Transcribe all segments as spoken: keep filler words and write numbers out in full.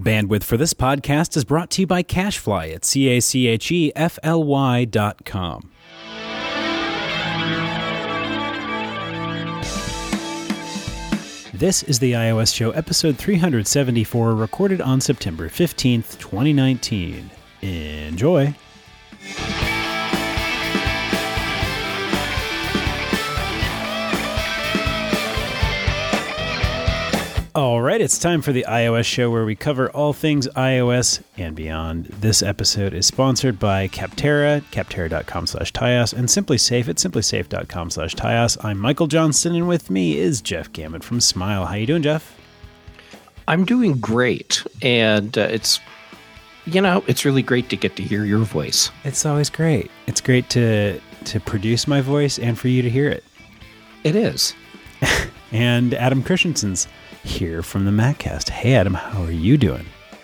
bandwidth for this podcast is brought to you by CacheFly at C A C H E F L Y dot com. This is the iOS Show, episode three hundred seventy-four, recorded on September fifteenth, twenty nineteen. Enjoy. All right, it's time for the iOS Show, where we cover all things iOS and beyond. This episode is sponsored by Capterra, capterra.com slash Tyos, and SimpliSafe at simplisafe.com slash Tyos. I'm Michael Johnston, and with me is Jeff Gammon from Smile. How you doing, Jeff? I'm doing great, and uh, it's, you know, it's really great to get to hear your voice. It's always great. It's great to to produce my voice and for you to hear it. It is. And Adam Christensen's here from the MacCast. Hey, Adam, how are you doing?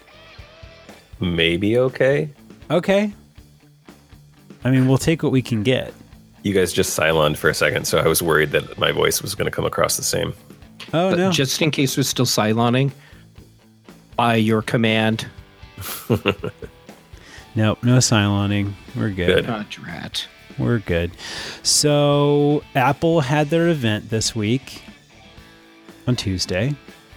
Maybe okay. Okay. I mean, we'll take what we can get. You guys just Cyloned for a second, so I was worried that my voice was going to come across the same. Oh, but no. Just in case we're still Cyloning, by your command. Nope, no Cyloning. We're good. Good. Oh, drat. We're good. So, Apple had their event this week on Tuesday.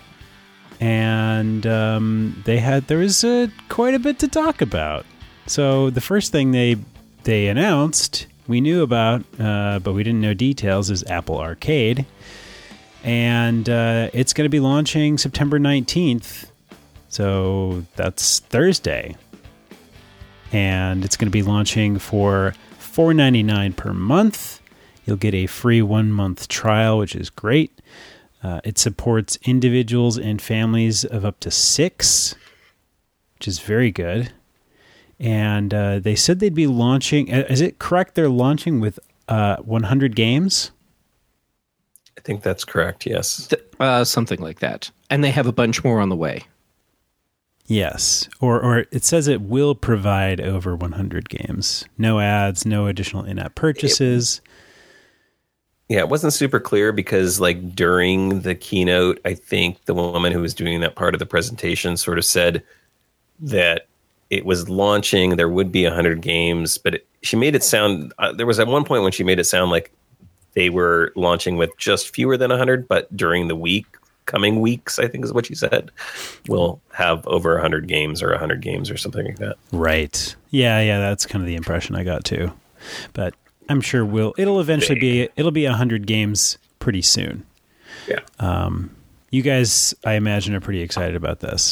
And um, they had there was uh, quite a bit to talk about. So the first thing they they announced, we knew about, uh, but we didn't know details, is Apple Arcade. And uh, it's going to be launching September nineteenth. So that's Thursday. And it's going to be launching for four dollars and ninety-nine cents per month. You'll get a free one-month trial, which is great. Uh, it supports individuals and families of up to six, which is very good. And uh, they said they'd be launching. Is it correct? They're launching with uh, one hundred games? I think that's correct, yes. Th- uh, something like that. And they have a bunch more on the way. Yes. Or, or it says it will provide over one hundred games. No ads, no additional in-app purchases. It, Yeah, it wasn't super clear because, like, during the keynote, I think the woman who was doing that part of the presentation sort of said that it was launching, there would be one hundred games, but it, she made it sound, uh, there was at one point when she made it sound like they were launching with just fewer than one hundred, but during the week, coming weeks, I think is what she said, we'll have over one hundred games or one hundred games or something like that. Right. Yeah, yeah, that's kind of the impression I got too. But I'm sure we'll. It'll eventually be. It'll be a hundred games pretty soon. Yeah. Um, you guys, I imagine, are pretty excited about this.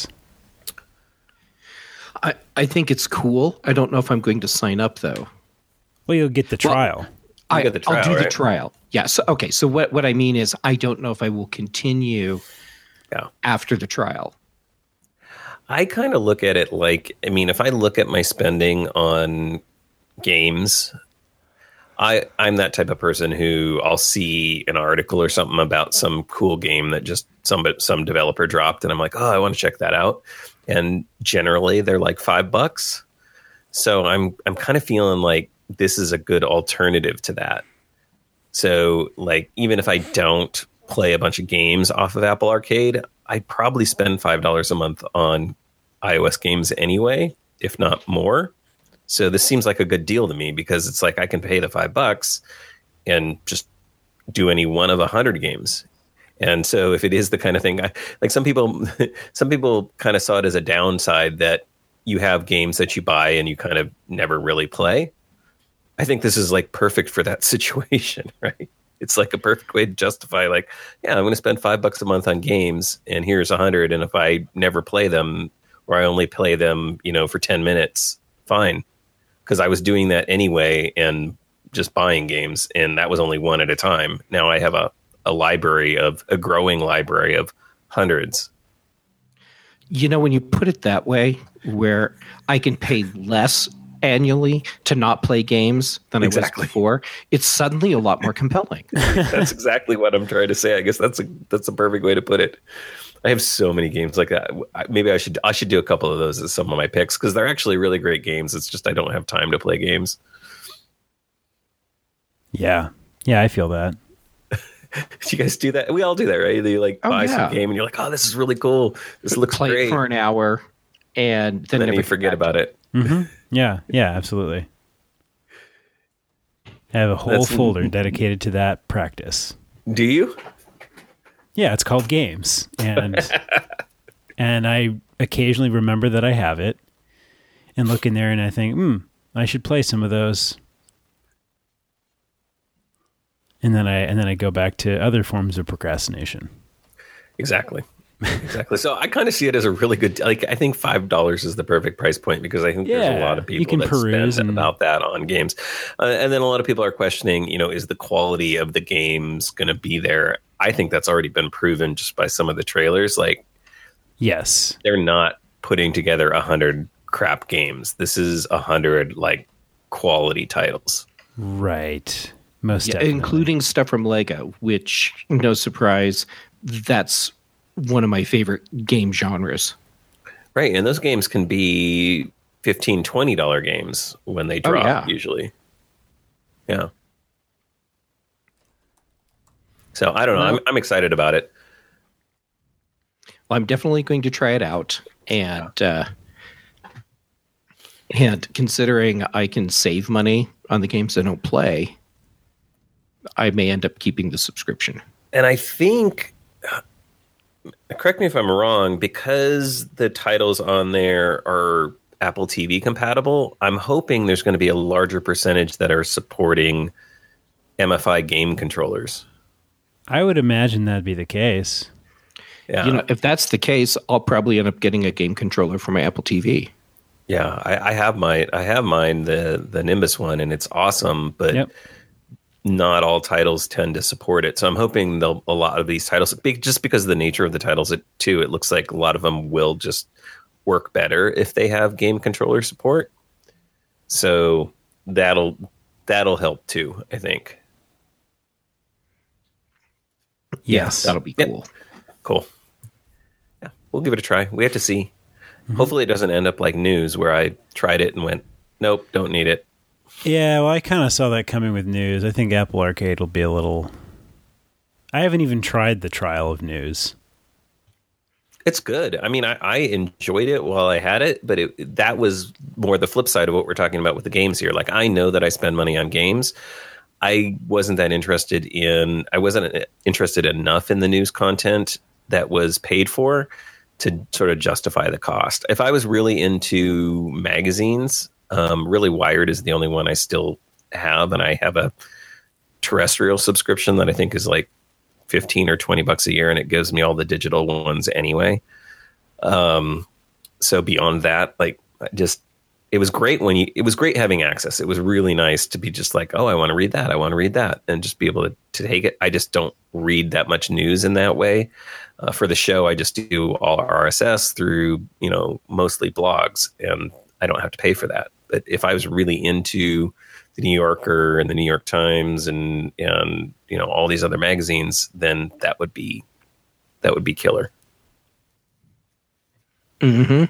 I, I think it's cool. I don't know if I'm going to sign up, though. Well, you'll get the trial. Well, I, get the trial, I'll do right? the trial. Yeah. So okay. So what what I mean is, I don't know if I will continue Yeah. after the trial. I kind of look at it like, I mean, if I look at my spending on games, I, I'm that type of person who I'll see an article or something about some cool game that just some some developer dropped, and I'm like, oh, I want to check that out. And generally, they're like five bucks. So I'm I'm kind of feeling like this is a good alternative to that. So like, even if I don't play a bunch of games off of Apple Arcade, I probably spend five dollars a month on iOS games anyway, if not more. So this seems like a good deal to me because it's like I can pay the five bucks and just do any one of a hundred games. And so if it is the kind of thing, I, like some people, some people kind of saw it as a downside that you have games that you buy and you kind of never really play. I think this is like perfect for that situation, right? It's like a perfect way to justify, like, yeah, I'm going to spend five bucks a month on games, and here's a hundred. And if I never play them, or I only play them, you know, for ten minutes, fine. Because I was doing that anyway and just buying games, and that was only one at a time. Now I have a, a library of a growing library of hundreds. You know, when you put it that way, where I can pay less annually to not play games than Exactly. I was before, it's suddenly a lot more compelling. That's exactly what I'm trying to say. I guess that's a that's a perfect way to put it. I have so many games like that. Maybe I should I should do a couple of those as some of my picks because they're actually really great games. It's just I don't have time to play games. Yeah, yeah, I feel that. Do you guys do that? We all do that, right? You like Oh, buy yeah. some game and you're like, oh, this is really cool. This looks Play great. it for an hour, and then, then never you forget about it. Mm-hmm. Yeah, yeah, absolutely. I have a whole That's- folder dedicated to that practice. Do you? Yeah, it's called games, and and I occasionally remember that I have it, and look in there, and I think, hmm, I should play some of those. And then I and then I go back to other forms of procrastination. Exactly. Exactly. So I kind of see it as a really good, like, I think five dollars is the perfect price point because I think there's a Yeah, lot of you people can that peruse spend and- about that on games. Uh, and then a lot of people are questioning, you know, is the quality of the games going to be there? I think that's already been proven just by some of the trailers. Like, Yes. they're not putting together a hundred crap games. This is a hundred, like, quality titles. Right. Most Yeah, definitely. including stuff from Lego, which, no surprise, that's one of my favorite game genres. Right. And those games can be fifteen dollars, twenty dollars games when they drop, yeah. usually. Yeah. So I don't know. Well- I'm, I'm excited about it. Well, I'm definitely going to try it out, and uh, and considering I can save money on the games I don't play, I may end up keeping the subscription. And I think, correct me if I'm wrong, because the titles on there are Apple T V compatible, I'm hoping there's going to be a larger percentage that are supporting M F I game controllers. I would imagine that'd be the case. Yeah. You know, if that's the case, I'll probably end up getting a game controller for my Apple T V. Yeah, I, I have my I have mine, the the Nimbus one, and it's awesome, but Yep. not all titles tend to support it. So I'm hoping they'll a lot of these titles, be- just because of the nature of the titles, it, too, it looks like a lot of them will just work better if they have game controller support. So that'll that'll help too, I think. Yes. That'll be Yep. cool. Cool. Yeah, we'll give it a try. We have to see. Hopefully, it doesn't end up like News, where I tried it and went, nope, don't need it. Yeah, well, I kind of saw that coming with News. I think Apple Arcade will be a little... I haven't even tried the trial of News. It's good. I mean, I, I enjoyed it while I had it, but it, that was more the flip side of what we're talking about with the games here. Like, I know that I spend money on games. I wasn't that interested in, I wasn't interested enough in the news content that was paid for to sort of justify the cost. If I was really into magazines, um, really Wired is the only one I still have, and I have a terrestrial subscription that I think is like fifteen or twenty bucks a year, and it gives me all the digital ones anyway. Um, so beyond that, like, just, it was great when you, it was great having access. It was really nice to be just like, oh, I want to read that. I want to read that, and just be able to, to take it. I just don't read that much news in that way. Uh, for the show, I just do all R S S through, you know, mostly blogs, and I don't have to pay for that. But if I was really into the New Yorker and the New York Times and, and, you know, all these other magazines, then that would be, that would be killer. Mm-hmm.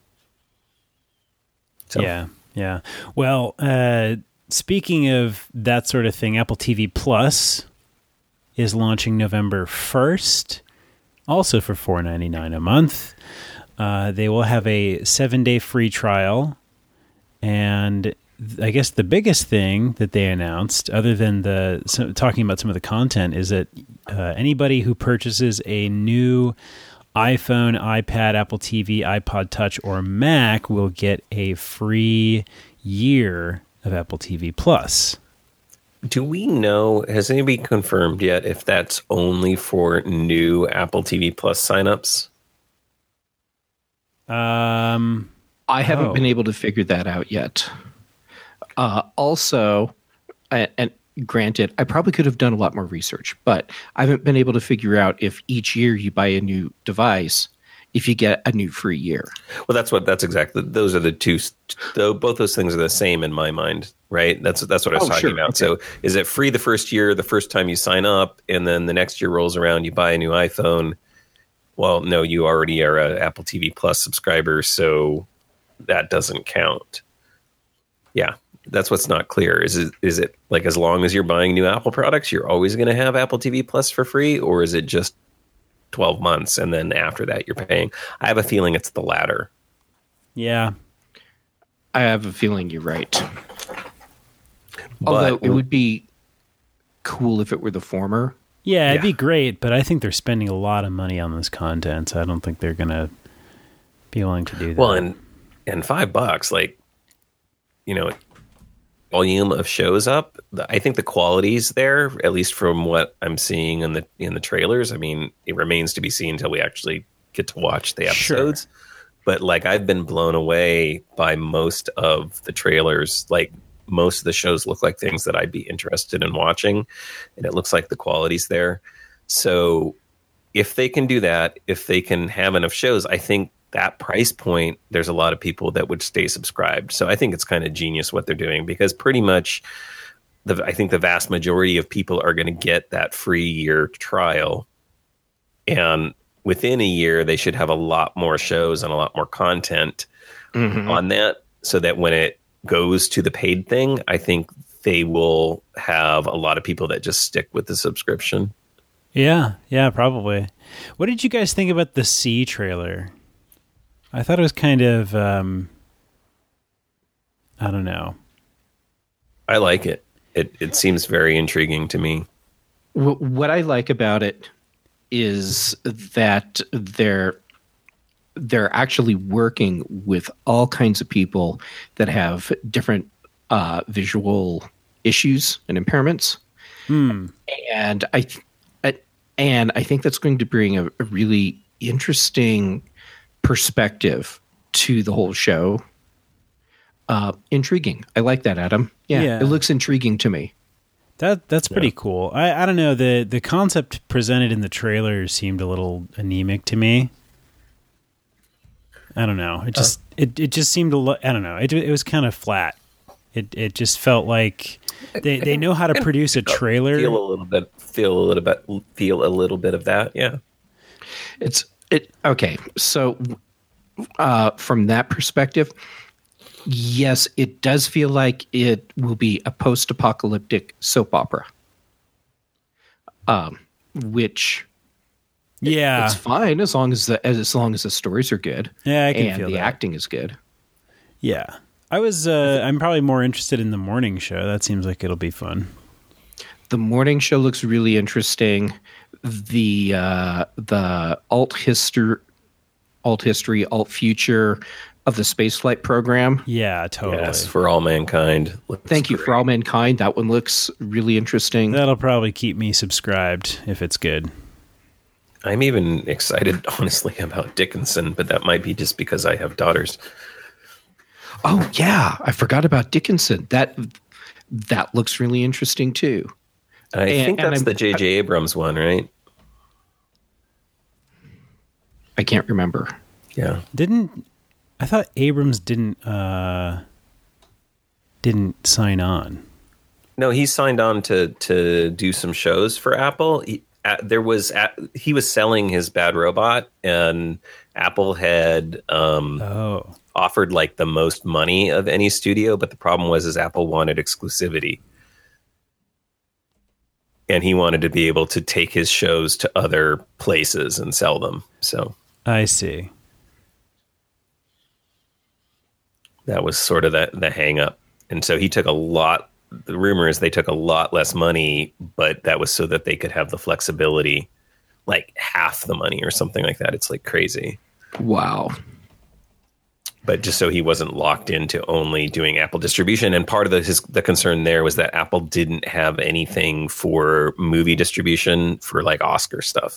So. Yeah, yeah. Well, uh, speaking of that sort of thing, Apple T V Plus is launching November first, also for four dollars and ninety-nine cents a month. Uh, they will have a seven-day free trial, and th- I guess the biggest thing that they announced, other than the so, talking about some of the content, is that uh, anybody who purchases a new iPhone, iPad, Apple T V, iPod Touch, or Mac will get a free year of Apple T V Plus. Do we know, has anybody confirmed yet if that's only for new Apple T V Plus signups? Um, I haven't Oh. been able to figure that out yet. Uh, also, and, and granted, I probably could have done a lot more research, but I haven't been able to figure out if each year you buy a new device, if you get a new free year. Well, that's what, that's exactly, those are the two, though both those things are the same in my mind, right? That's, that's what I was Oh, talking sure. about. Okay. So is it free the first year, the first time you sign up, and then the next year rolls around, you buy a new iPhone? Well, no, you already are a Apple T V Plus subscriber, so that doesn't count. Yeah, that's what's not clear. Is it is it like as long as you're buying new Apple products, you're always going to have Apple T V Plus for free, or is it just twelve months and then after that you're paying? I have a feeling it's the latter. Yeah. I have a feeling you're right. But, Although it would be cool if it were the former. Yeah, it'd Yeah. be great, but I think they're spending a lot of money on this content, so I don't think they're going to be willing to do that. well, and and five bucks, like, you know, volume of shows up. the- I think the quality's there, at least from what I'm seeing in the in the trailers. I mean, it remains to be seen until we actually get to watch the Sure. episodes. But like, I've been blown away by most of the trailers. Like, most of the shows look like things that I'd be interested in watching, and it looks like the quality's there. So if they can do that, if they can have enough shows, I think that price point, there's a lot of people that would stay subscribed. So I think it's kind of genius what they're doing, because pretty much the, I think the vast majority of people are going to get that free year trial. And within a year, they should have a lot more shows and a lot more content Mm-hmm. on that, so that when it goes to the paid thing, I think they will have a lot of people that just stick with the subscription. Yeah, yeah, probably. What did you guys think about the C trailer? I thought it was kind of, um, I don't know. I like it. It it seems very intriguing to me. Wh- What I like about it is that they're they're actually working with all kinds of people that have different uh, visual issues and impairments, Hmm. and I th- I- and I think that's going to bring a, a really interesting perspective to the whole show. Uh, intriguing. I like that, Adam. Yeah, Yeah. it looks intriguing to me. That that's pretty cool. I, I don't know, the the concept presented in the trailer seemed a little anemic to me. I don't know. It just it, it just seemed a lo- I don't know. It it was kind of flat. It it just felt like they, they know how to produce a trailer. Feel a little bit. Feel a little bit. Feel a little bit of that. Yeah. It's it okay. So, uh, from that perspective, yes, it does feel like it will be a post-apocalyptic soap opera. Um, which Yeah. it's fine as long as the as, as long as the stories are good. Yeah, I can and feel the that. acting is good. Yeah. I was uh I'm probably more interested in the morning show. That seems like it'll be fun. The morning show looks really interesting. The uh, the alt history, alt history, alt future of the spaceflight program. Yeah, totally. Yes, for all mankind. Looks Thank you great. for all mankind. That one looks really interesting. That'll probably keep me subscribed if it's good. I'm even excited, honestly, about Dickinson, but that might be just because I have daughters. Oh yeah, I forgot about Dickinson. That that looks really interesting too. I And- think and that's I'm- the J J Abrams one, right? I can't remember. Yeah. Didn't I thought Abrams didn't uh didn't sign on. No, he signed on to to do some shows for Apple. He, uh, there was uh, he was selling his Bad Robot, and Apple had um, Oh. offered like the most money of any studio, but the problem was is Apple wanted exclusivity, and he wanted to be able to take his shows to other places and sell them. So I see. that was sort of the the hang up. And so he took a lot. The rumor is they took a lot less money, but that was so that they could have the flexibility, like half the money or something like that. It's like crazy. Wow. But just so he wasn't locked into only doing Apple distribution. And part of the, his, the concern there was that Apple didn't have anything for movie distribution for like Oscar stuff.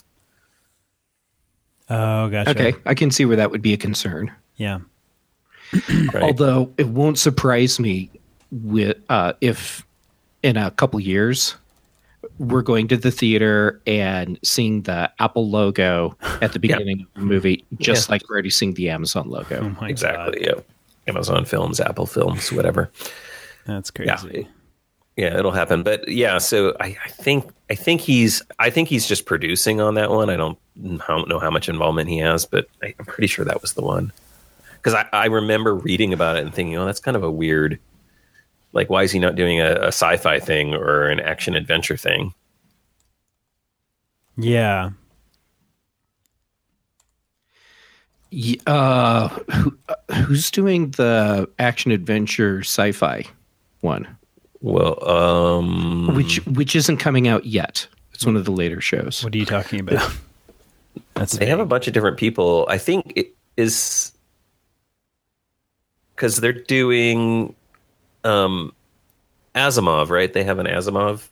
Oh, gotcha. Okay, I can see where that would be a concern. Yeah. Right? Although it won't surprise me with uh, if in a couple years we're going to the theater and seeing the Apple logo at the beginning of the movie, just Yeah. like we're already seeing the Amazon logo. Oh my exactly. God. Yeah. Amazon Films, Apple Films, whatever. That's crazy. Yeah, it'll happen. But yeah, so I, I think I think he's I think he's just producing on that one. I don't, I don't know how much involvement he has, but I, I'm pretty sure that was the one. Because I, I remember reading about it and thinking, oh, that's kind of a weird. Like, why is he not doing a, a sci-fi thing or an action adventure thing? Yeah. Y- Uh, who, uh, who's doing the action adventure sci-fi one? Well, um, Which which isn't coming out yet. It's one of the later shows. What are you talking about? That's they have a vague. bunch of different people. I think it is because they're doing um, Asimov, right? They have an Asimov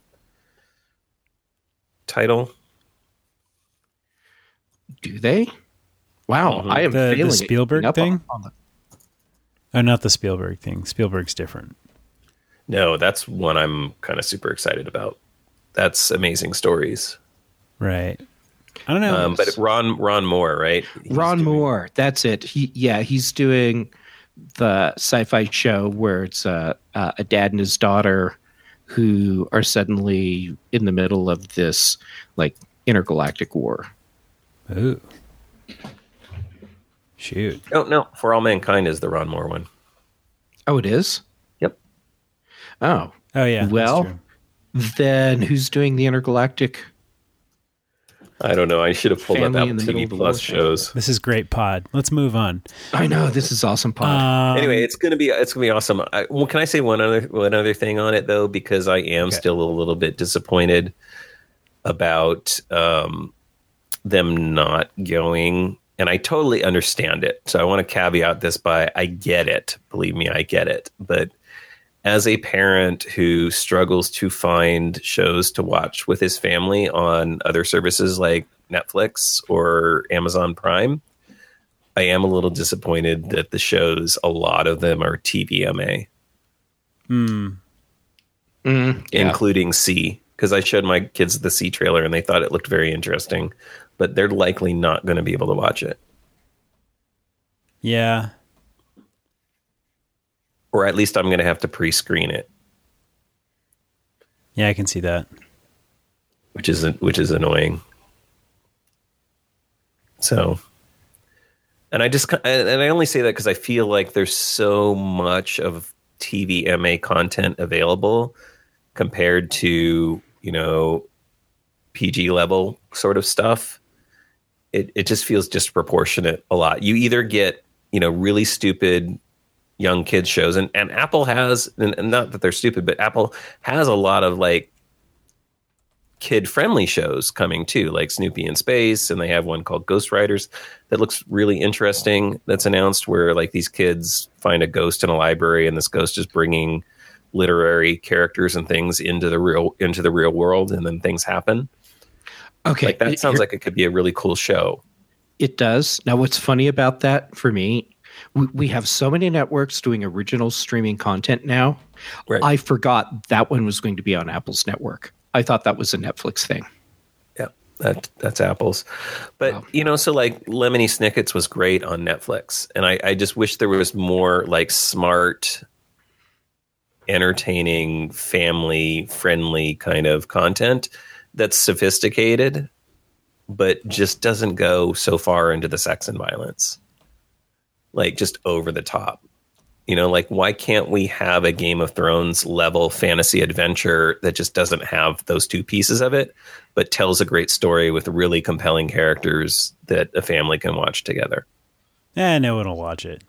title. Do they? Wow, Mhm. I am The- the failing at Spielberg keeping up thing? on- on the- Oh, not the Spielberg thing. Spielberg's different. No, that's one I'm kind of super excited about. That's Amazing Stories. Right. I don't know. Um, but Ron Ron Moore, right? He's Ron doing- Moore. That's it. He yeah, he's doing the sci-fi show where it's uh, uh, a dad and his daughter who are suddenly in the middle of this like intergalactic war. Ooh. Shoot. Oh no, For All Mankind is the Ron Moore one. Oh, it is? Yep. Oh. Oh, yeah. that's Well, true. then who's doing the intergalactic? I don't know. I should have pulled Family up in Apple the T V middle of the Plus war. shows. This is great pod. Let's move on. I know this is awesome pod. Um, Anyway, it's gonna be it's gonna be awesome. I, well, can I say one other one other thing on it though? Because I am Okay. still a little bit disappointed about um, them not going. And I totally understand it. So I want to caveat this by I get it. Believe me, I get it. But as a parent who struggles to find shows to watch with his family on other services like Netflix or Amazon Prime, I am a little disappointed that the shows, a lot of them are T V M A, hmm. Mm, yeah. including C, because I showed my kids the C trailer and they thought it looked very interesting, but they're likely not going to be able to watch it. Yeah. Or at least I'm going to have to pre-screen it, Yeah, I can see that. which is which is annoying. So, and I just and I only say that because I feel like there's so much of T V M A content available compared to, you know, P G level sort of stuff. It it just feels disproportionate a lot. You either get, you know, really stupid young kids shows, and, and Apple has, and, and not that they're stupid, but Apple has a lot of like kid friendly shows coming too, like Snoopy in Space, and they have one called Ghost Riders that looks really interesting. That's announced where like these kids find a ghost in a library, and this ghost is bringing literary characters and things into the real into the real world, and then things happen. Okay. Like that it- sounds here- like it could be a really cool show. It does. Now, what's funny about that for me, we, we have so many networks doing original streaming content now. Right. I forgot that one was going to be on Apple's network. I thought that was a Netflix thing. Yeah, that that's Apple's. But Wow. you know, so like Lemony Snicket's was great on Netflix, and I, I just wish there was more like smart, entertaining, family friendly kind of content that's sophisticated, but just doesn't go so far into the sex and violence, like just over the top. You know, like why can't we have a Game of Thrones level fantasy adventure that just doesn't have those two pieces of it, but tells a great story with really compelling characters that a family can watch together? Eh, no one will watch it.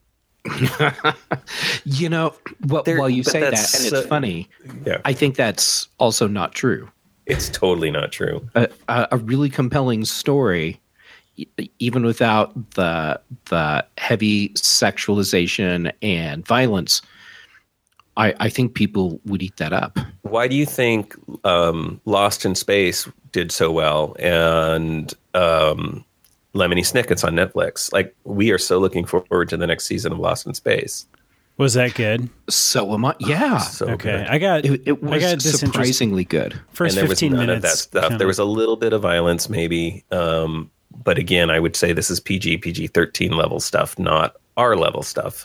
You know, well, There- while you but say that, and that's it's so- funny, Yeah, I think that's also not true. it's totally not true. A, a, a really compelling story, e- even without the the heavy sexualization and violence, I, I think people would eat that up. Why do you think um, Lost in Space did so well and um, Lemony Snicket's on Netflix? Like, we are so looking forward to the next season of Lost in Space. Was that good? So am I. Yeah, So Okay. good. I got it, it I got was disinterested. surprisingly good. First and there was fifteen none minutes. of that stuff. kinda- There was a little bit of violence, maybe, um, but again, I would say this is P G, P G thirteen level stuff, not R level stuff.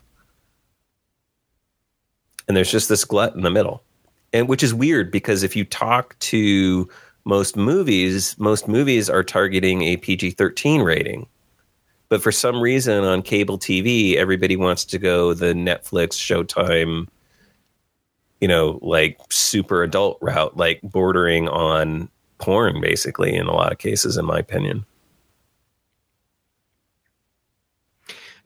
And there's just this glut in the middle, and which is weird because if you talk to most movies, most movies are targeting a P G thirteen rating. But for some reason on cable T V, everybody wants to go the Netflix, Showtime, you know, like super adult route, like bordering on porn, basically, in a lot of cases, in my opinion.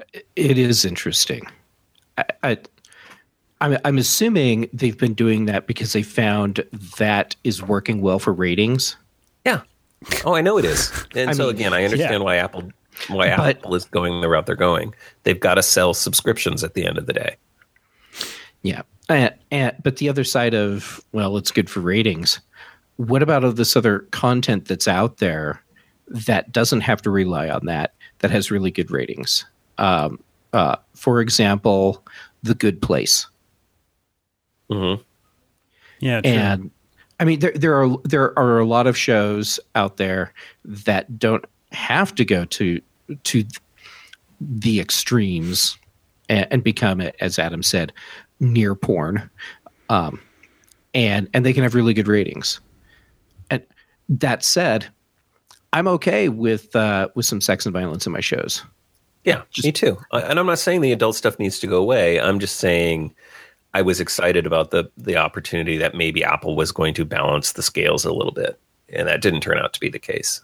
It is interesting. I, I, I'm, I'm assuming they've been doing that because they found that is working well for ratings. Yeah. Oh, I know it is. And I so mean, again, I understand yeah. why Apple why But- Apple is going the route they're going. They've got to sell subscriptions at the end of the day. Yeah. And, and, but the other side of, well, it's good for ratings. What about all this other content that's out there that doesn't have to rely on that, that has really good ratings? Um, uh, for example, The Good Place. Mm-hmm. Yeah, true. And I mean, there there are there are a lot of shows out there that don't have to go to to the extremes and, and become, as Adam said, near porn, um, and and they can have really good ratings. And that said, I'm okay with uh, with some sex and violence in my shows. Yeah, Just- me too. I- And I'm not saying the adult stuff needs to go away. I'm just saying I was excited about the the opportunity that maybe Apple was going to balance the scales a little bit, and that didn't turn out to be the case.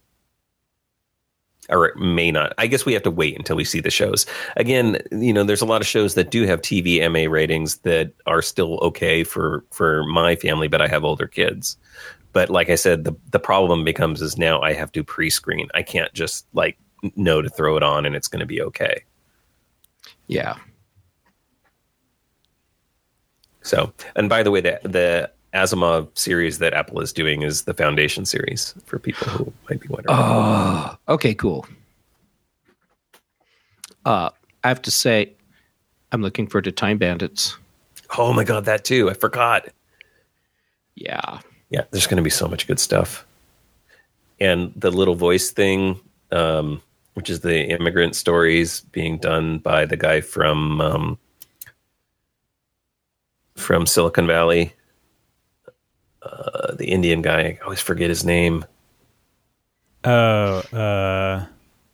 Or it may not. I guess we have to wait until we see the shows. Again, you know, there's a lot of shows that do have T V M A ratings that are still okay for for my family, but I have older kids. But like I said, the the problem becomes is now I have to pre-screen. I can't just like know to throw it on and it's going to be okay. Yeah. So, and by the way, the the Asimov series that Apple is doing is the Foundation series for people who might be wondering. Oh, okay, cool. Uh, I have to say, I'm looking forward to Time Bandits. Oh my God, that too. I forgot. Yeah. Yeah, there's going to be so much good stuff. And the little voice thing, um, which is the immigrant stories being done by the guy from um, from Silicon Valley, uh, the Indian guy. I always forget his name. Oh, uh,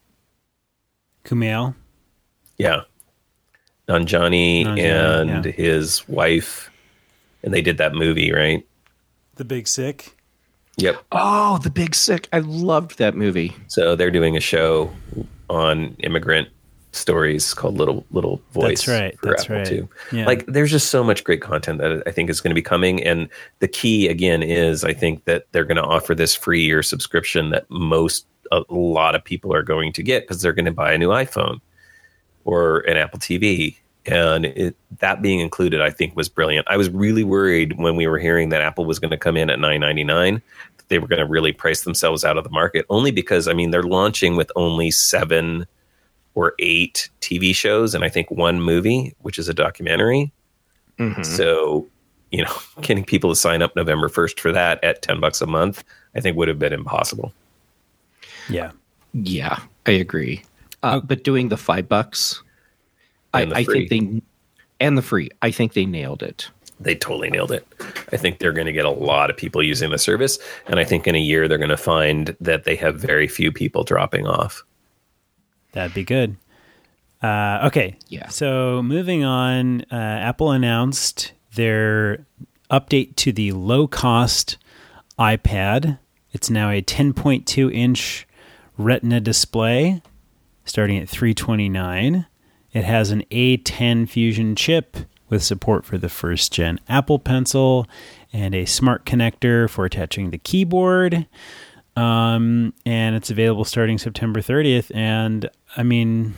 Kumail. Yeah, Nanjiani Nanjiani, and yeah. his wife, and they did that movie, right? The Big Sick. Yep. Oh, The Big Sick. I loved that movie. So they're doing a show on immigrant stories called Little Little Voice. That's right, For that's Apple right. too. Yeah. Like, there's just so much great content that I think is going to be coming, and the key again is I think that they're going to offer this free year subscription that most a lot of people are going to get because they're going to buy a new iPhone or an Apple T V. And it, that being included, I think, was brilliant. I was really worried when we were hearing that Apple was going to come in at nine ninety-nine, that they were going to really price themselves out of the market. Only because, I mean, they're launching with only seven or eight T V shows, and I think one movie, which is a documentary. Mhm. So, you know, getting people to sign up November first for that at ten bucks a month, I think would have been impossible. Yeah. Yeah, I agree. Uh, but doing the five bucks, I, And the I free. think they, and the free, I think they nailed it. They totally nailed it. I think they're going to get a lot of people using the service. And I think in a year, they're going to find that they have very few people dropping off. That'd be good. Uh, okay. Yeah. So moving on, uh, Apple announced their update to the low-cost iPad. It's now a ten point two inch Retina display, starting at three hundred twenty-nine dollars. It has an A ten Fusion chip with support for the first gen Apple Pencil and a smart connector for attaching the keyboard. Um, and it's available starting September thirtieth. And I mean,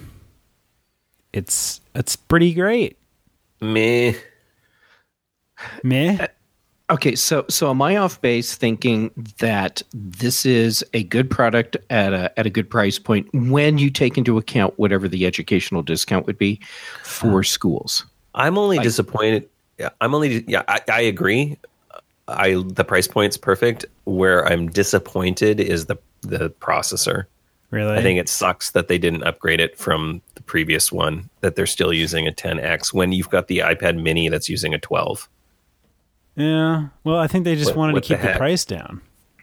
it's it's pretty great. Meh. Meh. Okay, so so am I off base thinking that this is a good product at a at a good price point when you take into account whatever the educational discount would be for schools? I'm only Like- disappointed. Yeah, I'm only. Yeah, I, I agree. I the price point's perfect. Where I'm disappointed is the the processor. Really? I think it sucks that they didn't upgrade it from the previous one. That they're still using a ten X when you've got the iPad Mini that's using a twelve. Yeah. Well, I think they just What- wanted to what the keep the, heck? price down.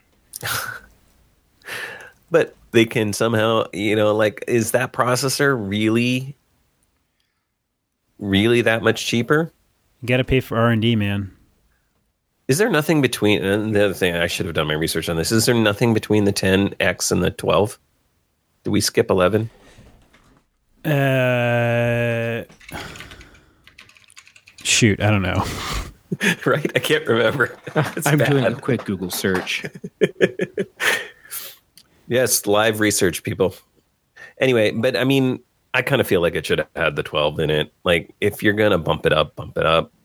But they can somehow, you know, like, is that processor really, really that much cheaper? You got to pay for R and D, man. Is there nothing between, and the other thing, I should have done my research on this, is there nothing between the ten X and the twelve? Did we skip eleven? Uh, shoot, I don't know. Right? I can't remember. It's I'm bad. doing a quick Google search. Yes, live research, people. Anyway, but I mean, I kind of feel like it should have had the twelve in it. Like, if you're going to bump it up, bump it up.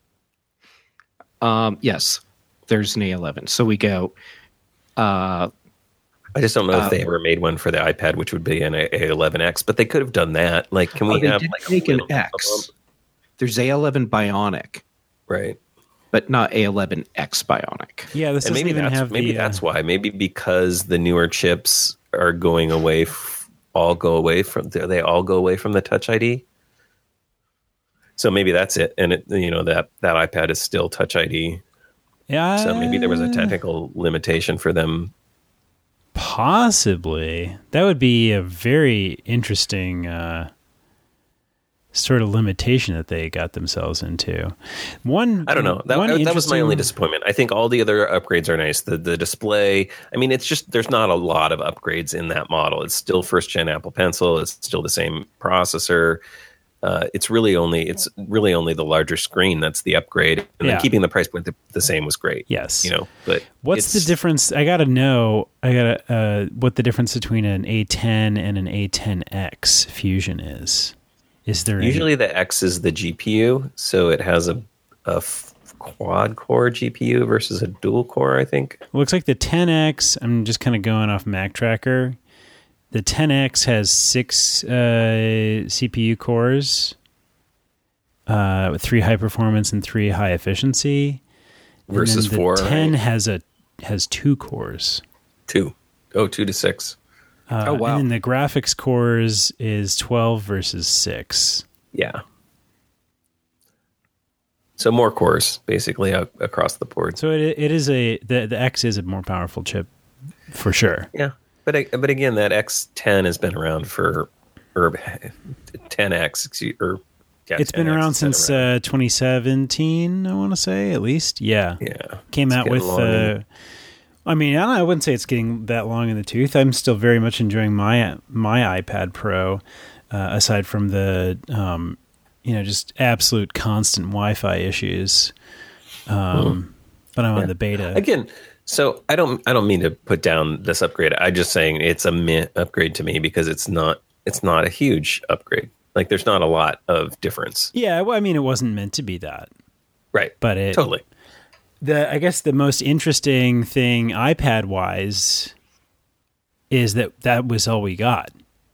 Um, yes, there's an A eleven. So we go. Uh, I just don't know uh, if they ever made one for the iPad, which would be an A eleven X, but they could have done that. Like, can we oh, they have did like make a an little X. bump? There's A eleven Bionic, Right. but not A eleven X Bionic. Yeah, this And doesn't maybe even that's have maybe the. that's uh, why. Maybe because the newer chips are going away, f- all go away from. They all go away from the Touch I D. So maybe that's it, and it, you know that that iPad is still Touch I D. yeah, So maybe there was a technical limitation for them. Possibly. That would be a very interesting uh, sort of limitation that they got themselves into. One, I don't know. That, one that was my only interesting- disappointment. I think all the other upgrades are nice. The the display. I mean, it's just there's not a lot of upgrades in that model. It's still first gen Apple Pencil. It's still the same processor. Uh, it's really only it's really only the larger screen that's the upgrade, and Yeah. then keeping the price point the, the same was great. Yes. You know, but What's the it's- difference? I gotta know. I gotta uh, what the difference between an A ten and an A ten X Fusion is. Is there any- Usually the X is the G P U, so it has a, a f- quad core G P U versus a dual core, I think. looks like the ten X? I'm just kind of going off Mac Tracker. The ten X has six uh, C P U cores, uh, with three high performance and three high efficiency. And Versus then the four, ten right? has a has two cores. Two. Oh, two to six. Uh, Oh, wow. And then the graphics cores is twelve versus six. Yeah. So more cores, basically, a- across the board. So it it is a the the X is a more powerful chip for sure. Yeah, but I- but again, that X ten has been around for, or ten X, excuse- or yeah, It's been ten X around has been since around. Uh, twenty seventeen, I want to say, at least. Yeah. yeah, Came It's out getting with long uh, and- I mean, I, don't know, I wouldn't say it's getting that long in the tooth. I'm still very much enjoying my my iPad Pro, uh, aside from the um, you know, just absolute constant Wi-Fi issues. Um, but I'm on Yeah. the beta. Again, so I don't I don't mean to put down this upgrade. I'm just saying it's a meh upgrade to me because it's not it's not a huge upgrade. Like there's not a lot of difference. Yeah, well, I mean, it wasn't meant to be that, Right. but it Totally. the I guess the most interesting thing iPad wise is that that was all we got.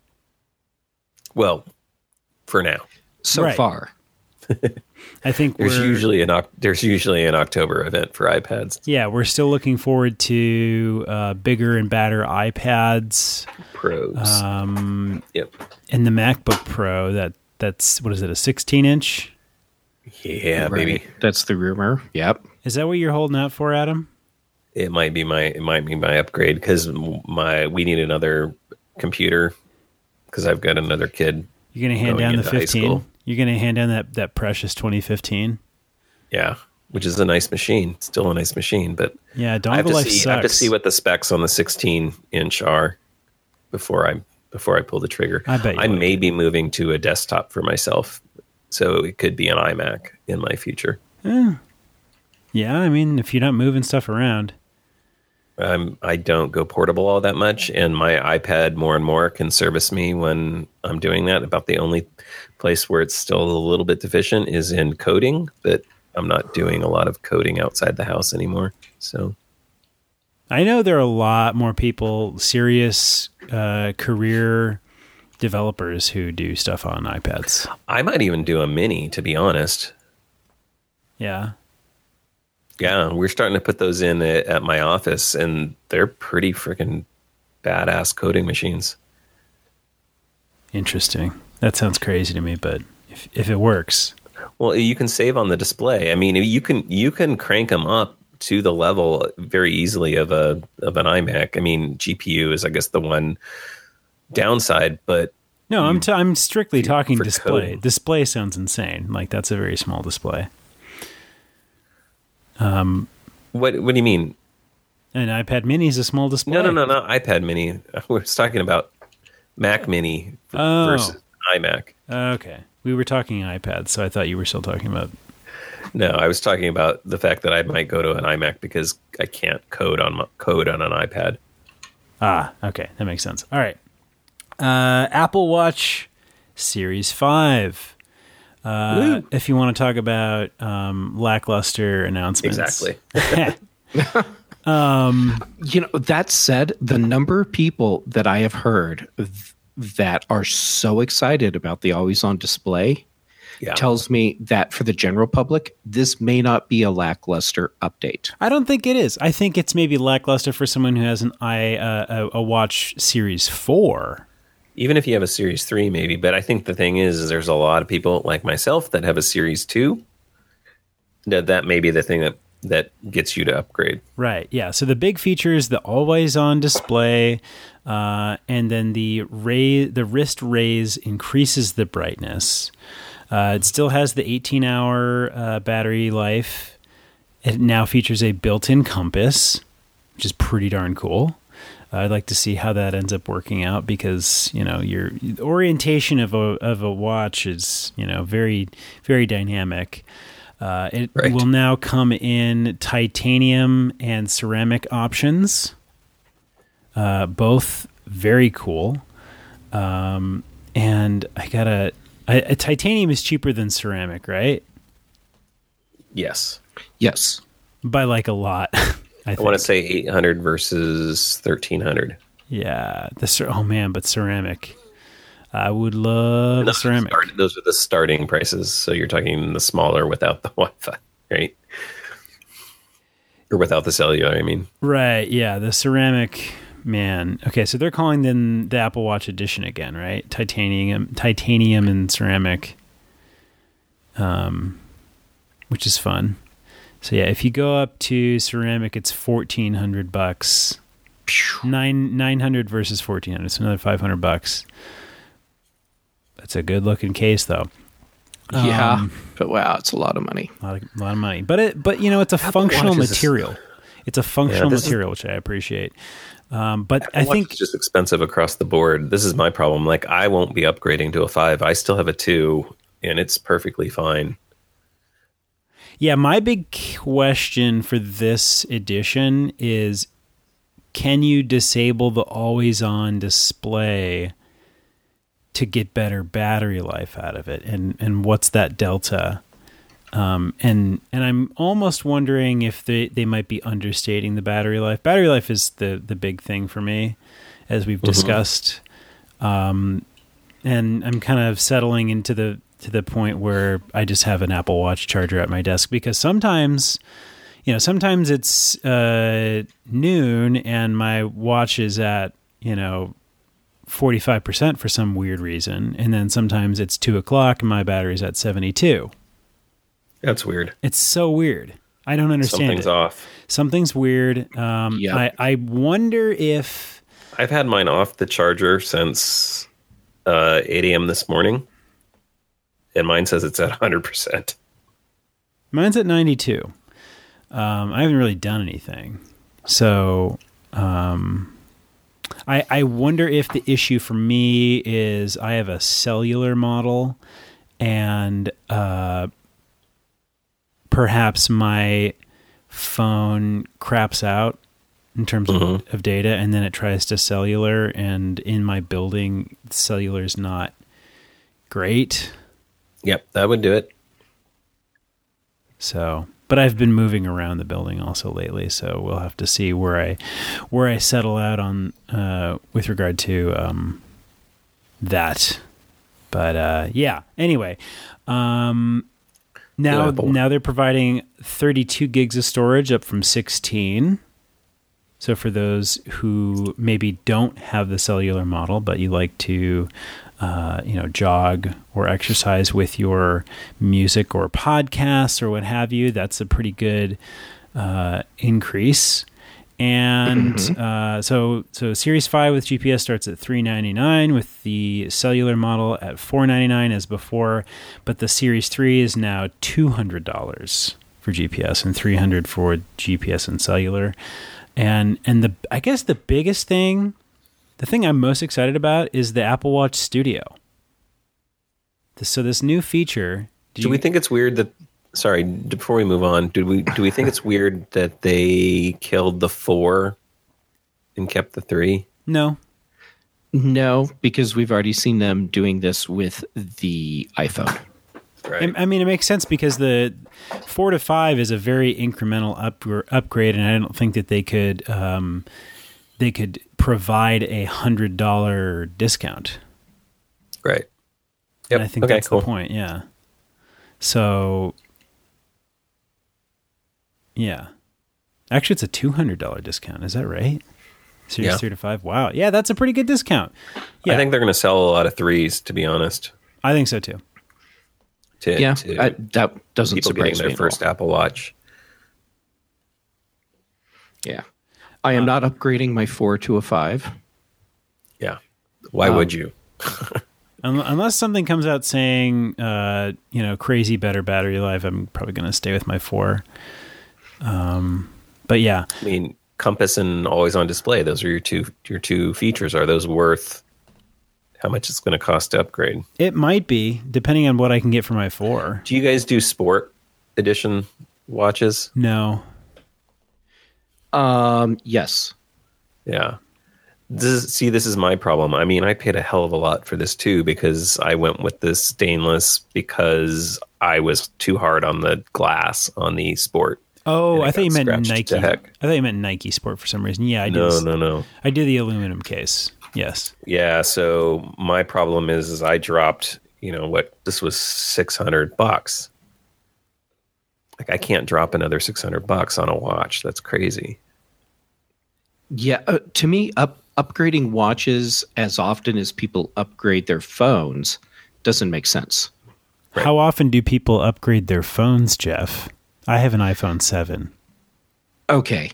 Well, for now. So Right. far. I think There's we're, usually an Oc- there's usually an October event for iPads. yeah, we're still looking forward to uh, bigger and badder iPads. Pros. Um, yep. and the MacBook Pro, that that's what is it, a sixteen inch? Yeah, Right. maybe. That's the rumor. Yep. Is that what you're holding out for, Adam? It might be my it might be my upgrade because my we need another computer because I've got another kid. You're gonna hand Going down the into high fifteen. school. You're gonna hand down that that precious twenty fifteen. Yeah, which is a nice machine. Still a nice machine, but Yeah, Dawn I have of to Life see sucks. I have to see what the specs on the sixteen inch are before I before I pull the trigger. I bet you I would. may be moving to a desktop for myself, so it could be an iMac in my future. Yeah, I mean, if you're not moving stuff around. Um, I don't go portable all that much, and my iPad more and more can service me when I'm doing that. About the only place where it's still a little bit deficient is in coding, but I'm not doing a lot of coding outside the house anymore. So I know there are a lot more people, serious uh, career developers who do stuff on iPads. I might even do a mini, to be honest. Yeah. Yeah, we're starting to put those in at, at my office, and they're pretty freaking badass coding machines. Interesting. That sounds crazy to me, but if if it works. Well, you can save on the display. I mean, you can you can crank them up to the level very easily of a of an iMac. I mean, G P U is, I guess, the one downside, but No, I'm t- I'm strictly talking for display. coding. Display sounds insane. Like that's a very small display. what what do you mean? An iPad Mini is a small display. No, no, no, not iPad Mini. I was talking about Mac Mini Oh. versus iMac. Okay. We were talking iPad, so I thought you were still talking about... No, I was talking about the fact that I might go to an iMac because I can't code on my, code on an iPad. Ah, okay. That makes sense. All right. Uh, Apple Watch Series five. Uh, if you want to talk about um, lackluster announcements. Exactly. um, you know, that said, the number of people that I have heard th- that are so excited about the always-on display yeah. tells me that for the general public, this may not be a lackluster update. I don't think it is. I think it's maybe lackluster for someone who has an i uh, a, a Watch Series four. Even if you have a Series three, maybe. But I think the thing is, is there's a lot of people like myself that have a Series two. That that may be the thing that, that gets you to upgrade. Right, yeah. So the big features, the always-on display, uh, and then the ray, the wrist raise increases the brightness. Uh, it still has the eighteen-hour uh, battery life. It now features a built-in compass, which is pretty darn cool. I'd like to see how that ends up working out because, you know, your orientation of a of a watch is, you know, very, very dynamic. Uh, it right. will now come in titanium and ceramic options, uh, both very cool. Um, and I gotta, I, a titanium is cheaper than ceramic, right? Yes. Yes. By like a lot. I, I want to say eight hundred versus thirteen hundred. Yeah. The oh man, but ceramic. I would love those ceramic. Are start, those are the starting prices. So you're talking the smaller without the Wi-Fi, right? Or without the cellular, I mean. Right. Yeah. The ceramic, man. Okay. So they're calling them the Apple Watch Edition again, right? Titanium, titanium and ceramic, um, which is fun. So yeah, if you go up to ceramic, it's fourteen hundred bucks. Nine nine hundred versus fourteen hundred, so another five hundred bucks. That's a good looking case, though. Yeah, um, but wow, it's a lot of money. A lot of, a lot of money, but it but you know it's a Apple functional material. This, it's a functional yeah, material, is, which I appreciate. Um, but Apple I think it's just expensive across the board. This is my problem. Like I won't be upgrading to a five. I still have a two, and it's perfectly fine. Yeah, my big question for this edition is, can you disable the always-on display to get better battery life out of it? And and what's that delta? Um, and and I'm almost wondering if they, they might be understating the battery life. Battery life is the, the big thing for me, as we've mm-hmm. discussed. Um, and I'm kind of settling into the to the point where I just have an Apple Watch charger at my desk because sometimes, you know, sometimes it's uh, noon and my watch is at, you know, forty-five percent for some weird reason. And then sometimes it's two o'clock and my battery's at seventy-two. That's weird. It's so weird. I don't understand Something's it. off. Something's weird. Um, yep. I, I wonder if... I've had mine off the charger since uh, eight a.m. this morning. And mine says it's at one hundred percent. Mine's at ninety-two. Um, I haven't really done anything. So um, I, I wonder if the issue for me is I have a cellular model and uh, perhaps my phone craps out in terms of, mm-hmm. of data and then it tries to cellular, and in my building, cellular is not great. Yep, that would do it. So, but I've been moving around the building also lately, so we'll have to see where I where I settle out on uh, with regard to um, that. But uh, yeah. Anyway, um, now now they're providing thirty-two gigs of storage, up from sixteen. So for those who maybe don't have the cellular model, but you like to, uh, you know, jog or exercise with your music or podcasts or what have you, that's a pretty good uh, increase. And mm-hmm. uh, so so Series five with G P S starts at three hundred ninety-nine dollars, with the cellular model at four hundred ninety-nine dollars as before, but the Series three is now two hundred dollars for G P S and three hundred dollars for G P S and cellular. And and the I guess the biggest thing, the thing I'm most excited about is the Apple Watch Studio. So this new feature. Do, do we think it's weird that? Sorry, before we move on, do we do we think it's weird that they killed the four and kept the three? No. No, because we've already seen them doing this with the iPhone. Right. I mean, it makes sense because the four to five is a very incremental up, upgrade, and I don't think that they could um, they could provide a hundred dollar discount. Right. Yep. And I think okay, that's cool. the point. Yeah. So. Yeah. Actually, it's a two hundred dollar discount. Is that right? Series yeah. three to five. Wow. Yeah, that's a pretty good discount. Yeah. I think they're going to sell a lot of threes, to be honest. I think so too. To, yeah, to I, that doesn't people surprise getting their me first Apple Watch. Yeah. I am um, not upgrading my four to a five. Yeah. Why um, would you? Unless something comes out saying, uh, you know, crazy better battery life, I'm probably going to stay with my four. Um, but yeah, I mean, compass and always on display. Those are your two your two features. Are those worth how much it's going to cost to upgrade? It might be, depending on what I can get for my four. Do you guys do sport edition watches? No. Um. Yes. Yeah. This is, see, this is my problem. I mean, I paid a hell of a lot for this too because I went with this stainless because I was too hard on the glass on the sport. Oh, I thought you meant Nike. I thought you meant Nike Sport for some reason. Yeah, I did. No, this, no, no. I did the aluminum case. Yes. Yeah. So my problem is, is I dropped, you know, what this was six hundred bucks. Like I can't drop another six hundred bucks on a watch. That's crazy. Yeah. Uh, to me, up upgrading watches as often as people upgrade their phones doesn't make sense. Right. How often do people upgrade their phones, Jeff? I have an iPhone seven. Okay.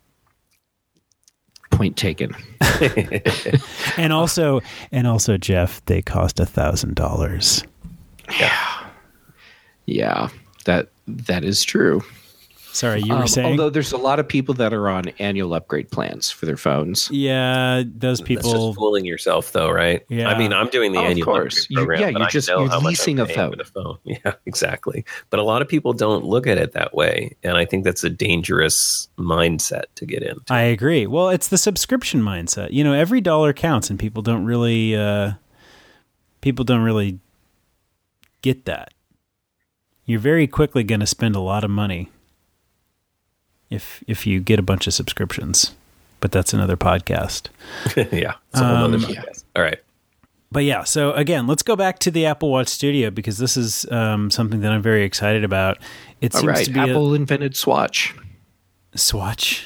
Point taken. and also, and also, Jeff, they cost a thousand dollars. Yeah, yeah, that that is true. Sorry, you were um, saying. Although there's a lot of people that are on annual upgrade plans for their phones. Yeah, those people. That's just fooling yourself, though, right? Yeah. I mean, I'm doing the oh, annual of course. upgrade program. You, yeah, but you're I just know you're how much leasing I'm a paying phone. for the phone. Yeah, exactly. But a lot of people don't look at it that way, and I think that's a dangerous mindset to get into. I agree. Well, it's the subscription mindset. You know, every dollar counts, and people don't really, uh, people don't really get that. You're very quickly going to spend a lot of money if if you get a bunch of subscriptions, but that's another podcast. yeah, it's a whole um, other podcast. Yeah. All right. But yeah, so again, let's go back to the Apple Watch Studio because this is um, something that I'm very excited about. It All seems right, to be Apple a invented Swatch. Swatch.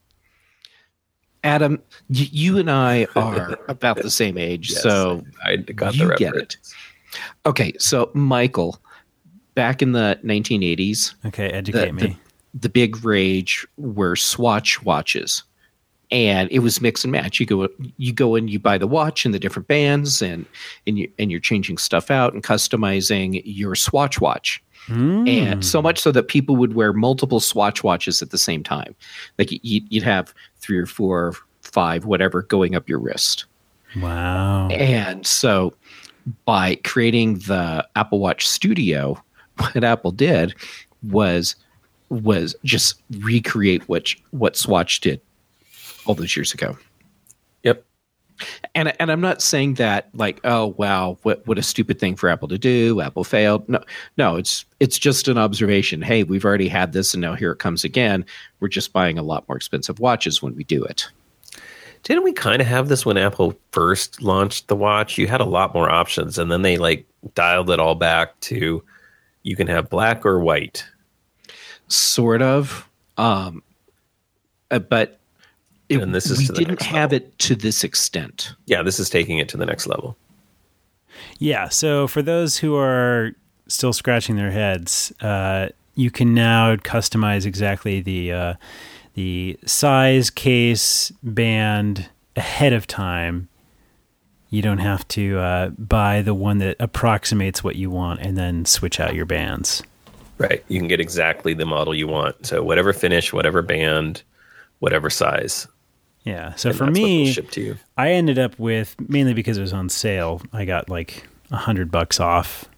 Adam, y- you and I are about the same age, yes, so I got you the get it. Okay, so Michael, back in the nineteen eighties, okay, educate the, me. The, the big rage were Swatch watches, and it was mix and match. You go, you go and you buy the watch and the different bands, and and you and you're changing stuff out and customizing your Swatch watch. Mm. And so much so that people would wear multiple Swatch watches at the same time. Like you'd have three or four, five, whatever, going up your wrist. Wow. And so by creating the Apple Watch Studio, what Apple did was was just recreate what what Swatch did all those years ago. Yep. And and I'm not saying that like, oh wow, what what a stupid thing for Apple to do. Apple failed. No, no, it's it's just an observation. Hey, we've already had this, and now here it comes again. We're just buying a lot more expensive watches when we do it. Didn't we kind of have this when Apple first launched the watch? You had a lot more options, and then they like dialed it all back to you can have black or white. Sort of, um, uh, but it, and this is we to the didn't next have level. it to this extent. Yeah, this is taking it to the next level. Yeah, so for those who are still scratching their heads, uh, you can now customize exactly the uh, the size, case, band ahead of time. You don't have to uh, buy the one that approximates what you want and then switch out your bands. Right. You can get exactly the model you want. So whatever finish, whatever band, whatever size. Yeah. So and for that's me, what they'll ship to you. I ended up with, mainly because it was on sale, I got like a hundred bucks off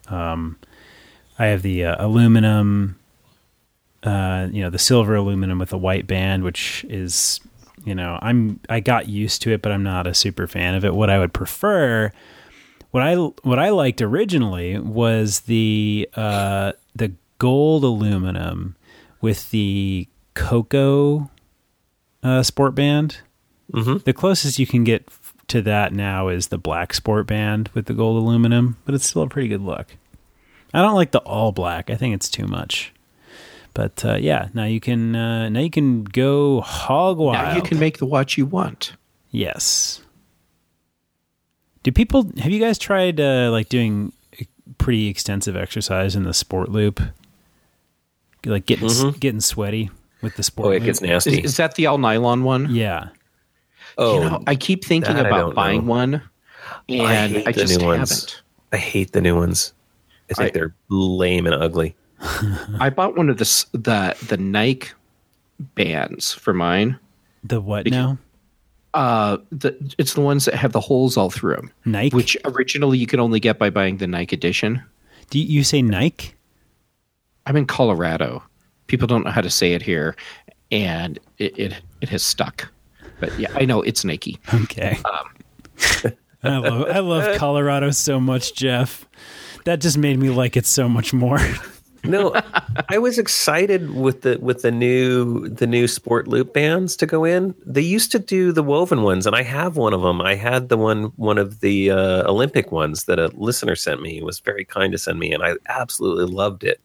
Um, I have the uh, aluminum, uh, you know, the silver aluminum with a white band, which is, you know, I'm I got used to it, but I'm not a super fan of it. What I would prefer, what I what I liked originally was the uh, the gold aluminum with the cocoa uh, sport band. Mm-hmm. The closest you can get f- to that now is the black sport band with the gold aluminum, but it's still a pretty good look. I don't like the all black. I think it's too much. But uh, yeah, now you can uh, now you can go hog wild. Now you can make the watch you want. Yes. Do people have you guys tried uh, like doing pretty extensive exercise in the sport loop? Like getting Mm-hmm. getting sweaty with the sport Oh, it loop? gets nasty. Is, is that the all nylon one? Yeah. oh, You know, I keep thinking that I about don't buying know. one, and I I, hate the just new ones. haven't. I hate the new ones. I think I- they're lame and ugly. I bought one of the s- the the Nike bands for mine. The what Because- now? Uh, the it's the ones that have the holes all through them, Nike? which originally you could only get by buying the Nike edition. Do you, you say Nike? I'm in Colorado. People don't know how to say it here, and it it, it has stuck. But yeah, I know it's Nike. Okay. Um, I love I love Colorado so much, Jeff. That just made me like it so much more. No, I was excited with the with the new the new sport loop bands to go in. They used to do the woven ones, and I have one of them. I had the one one of the uh, Olympic ones that a listener sent me. He was very kind to send me, and I absolutely loved it.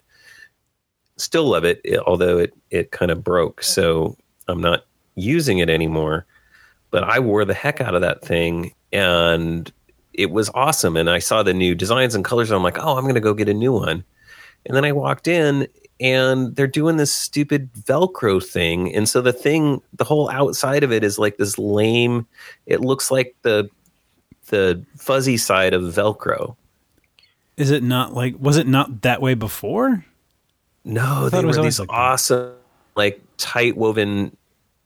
Still love it, it- although it it kind of broke, so I'm not using it anymore. But I wore the heck out of that thing, and it was awesome. And I saw the new designs and colors, and I'm like, oh, I'm going to go get a new one. And then I walked in, and they're doing this stupid Velcro thing. And so the thing, the whole outside of it is like this lame, it looks like the the fuzzy side of Velcro. Is it not like was it not that way before? No, thought they it was were always these like that. awesome, like tight woven,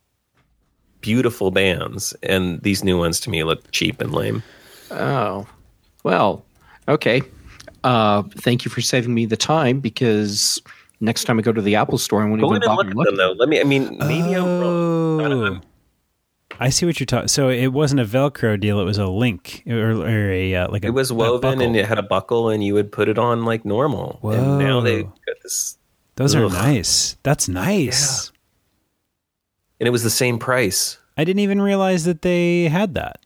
beautiful bands. And these new ones to me look cheap and lame. Oh, well, okay. Uh, thank you for saving me the time, because next time I go to the Apple store, I won't Go even in and bother look at looking. them, though. Let me, I mean, maybe I'm wrong. I don't Oh. know. I see what you're talking. So it wasn't a Velcro deal; it was a link or, or a uh, like a. It was a woven buckle. and it had a buckle, and you would put it on like normal. And now they Whoa. got this, Those are Ugh. nice. That's nice. and it was the same price. I didn't even realize that they had that.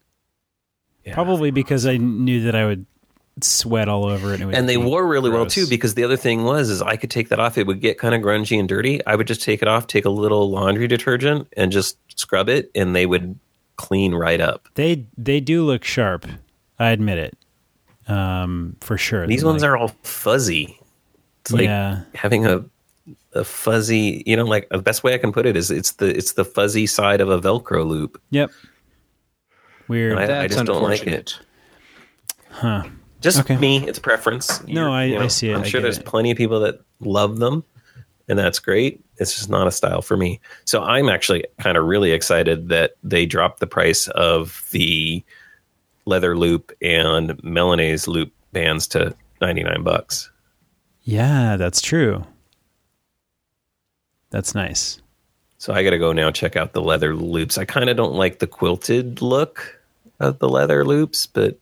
Yeah. Probably because I knew that I would sweat all over it. And, it would And they be wore really well gross. too, because the other thing was is I could take that off. It would get kind of grungy and dirty. I would just take it off, take a little laundry detergent, and just scrub it, and they would clean right up. They they do look sharp. I admit it, um, for sure. These Like- ones are all fuzzy. It's like yeah. having a a fuzzy. You know, like the best way I can put it is it's the it's the fuzzy side of a Velcro loop. Yep. Weird. And I- That's just don't like unfortunate. huh. Just Okay. me, it's preference. No, I- you I see it. I'm I sure get there's it. plenty of people that love them, and that's great. It's just not a style for me. So I'm actually kind of really excited that they dropped the price of the leather loop and Melanaise loop bands to ninety-nine bucks. Yeah, that's true. That's nice. So I got to go now check out the leather loops. I kind of don't like the quilted look of the leather loops, but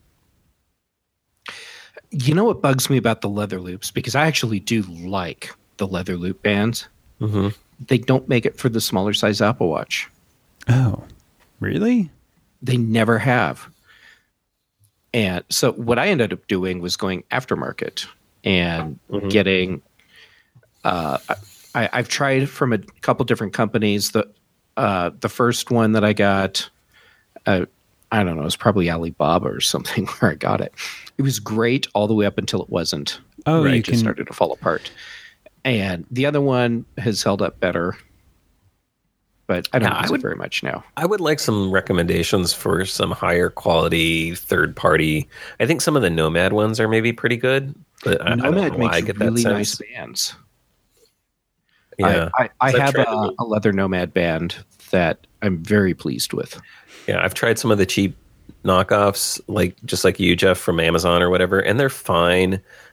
You know what bugs me about the leather loops? Because I actually do like the leather loop bands. mhm. They don't make it for the smaller size Apple Watch. Oh, really? They never have. And so what I ended up doing was going aftermarket and Mhm. getting. Uh, I, I've tried from a couple different companies. The uh, the first one that I got, uh, I don't know, it was probably Alibaba or something where I got it. It was great all the way up until it wasn't. Oh, where you it just can- started to fall apart. And the other one has held up better, but I don't Yeah, I use would- it very much now. I would like some recommendations for some higher quality third party. I think some of the Nomad ones are maybe pretty good, but I, I don't Nomad know why I makes get that really sense. nice bands. Yeah, I, I, I So I've have tried a, them. a leather Nomad band that I'm very pleased with. yeah. I've tried some of the cheap knockoffs, like just like you, Jeff, from Amazon or whatever, and they're fine.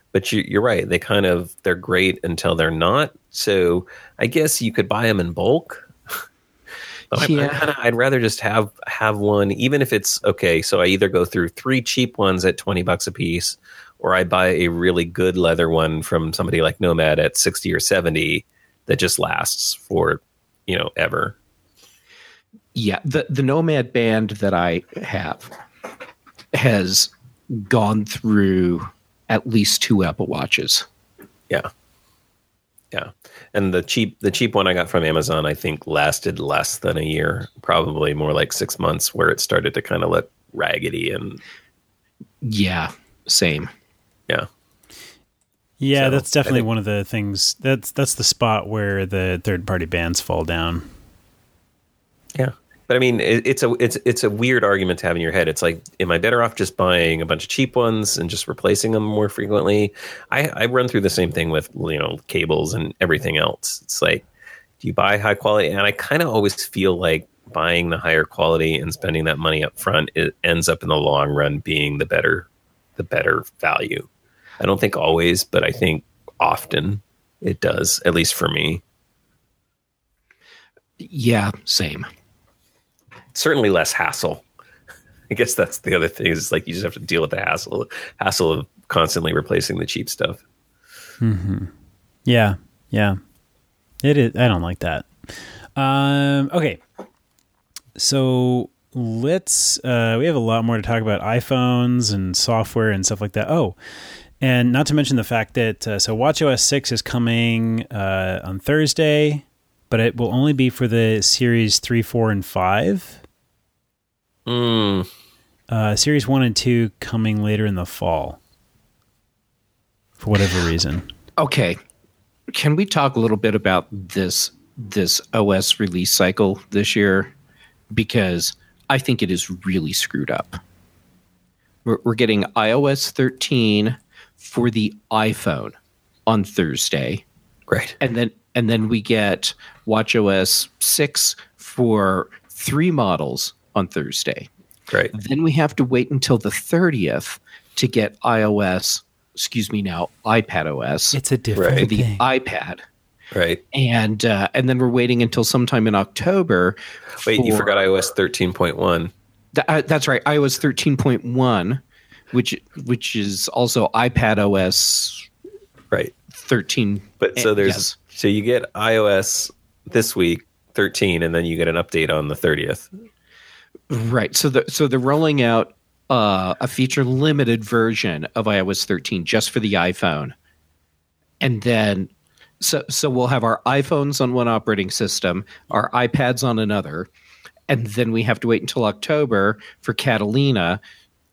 but you, you're right. They kind of they're great until they're not. So I guess you could buy them in bulk. But yeah. I, I kinda, I'd rather just have have one, even if it's okay. So I either go through three cheap ones at twenty bucks a piece, or I buy a really good leather one from somebody like Nomad at sixty or seventy that just lasts for, you know, ever. Yeah, the the Nomad band that I have has gone through at least two Apple Watches. Yeah. Yeah. And the cheap the cheap one I got from Amazon, I think, lasted less than a year, probably more like six months, where it started to kind of look raggedy and yeah, same. Yeah. Yeah, So, that's definitely think, one of the things. That's that's the spot where the third party bands fall down. Yeah. But I mean, it, it's a it's it's a weird argument to have in your head. It's like, am I better off just buying a bunch of cheap ones and just replacing them more frequently? I, I run through the same thing with, you know, cables and everything else. It's like, do you buy high quality? And I kind of always feel like buying the higher quality and spending that money up front, it ends up in the long run being the better the better value. I don't think always, but I think often it does, at least for me. Yeah, same. Certainly less hassle. I guess that's the other thing, is like you just have to deal with the hassle hassle of constantly replacing the cheap stuff. Mm-hmm. Yeah, yeah. It is. I don't like that. Um, okay, so let's. Uh, we have a lot more to talk about iPhones and software and stuff like that. Oh, and not to mention the fact that uh, so watchOS six is coming uh, on Thursday, but it will only be for the Series three, four, and five. Mm. Uh, series one and two coming later in the fall, for whatever reason. Okay, can we talk a little bit about this this O S release cycle this year? Because I think it is really screwed up. We're, we're getting iOS thirteen for the iPhone on Thursday, Right. and then and then we get watchOS six for three models on Thursday. Right. Then we have to wait until the thirtieth to get iOS, excuse me now, iPadOS. It's a different Right. for the thing. iPad. Right. And uh, and then we're waiting until sometime in October. Wait, you for- forgot iOS thirteen point one. Th- uh, that's right, iOS thirteen point one, which which is also iPadOS Right. thirteen. But so eh, there's yes. so you get iOS this week thirteen, and then you get an update on the thirtieth. Right. So the so they're rolling out uh, a feature limited version of iOS thirteen just for the iPhone, and then so so we'll have our iPhones on one operating system, our iPads on another, and then we have to wait until October for Catalina,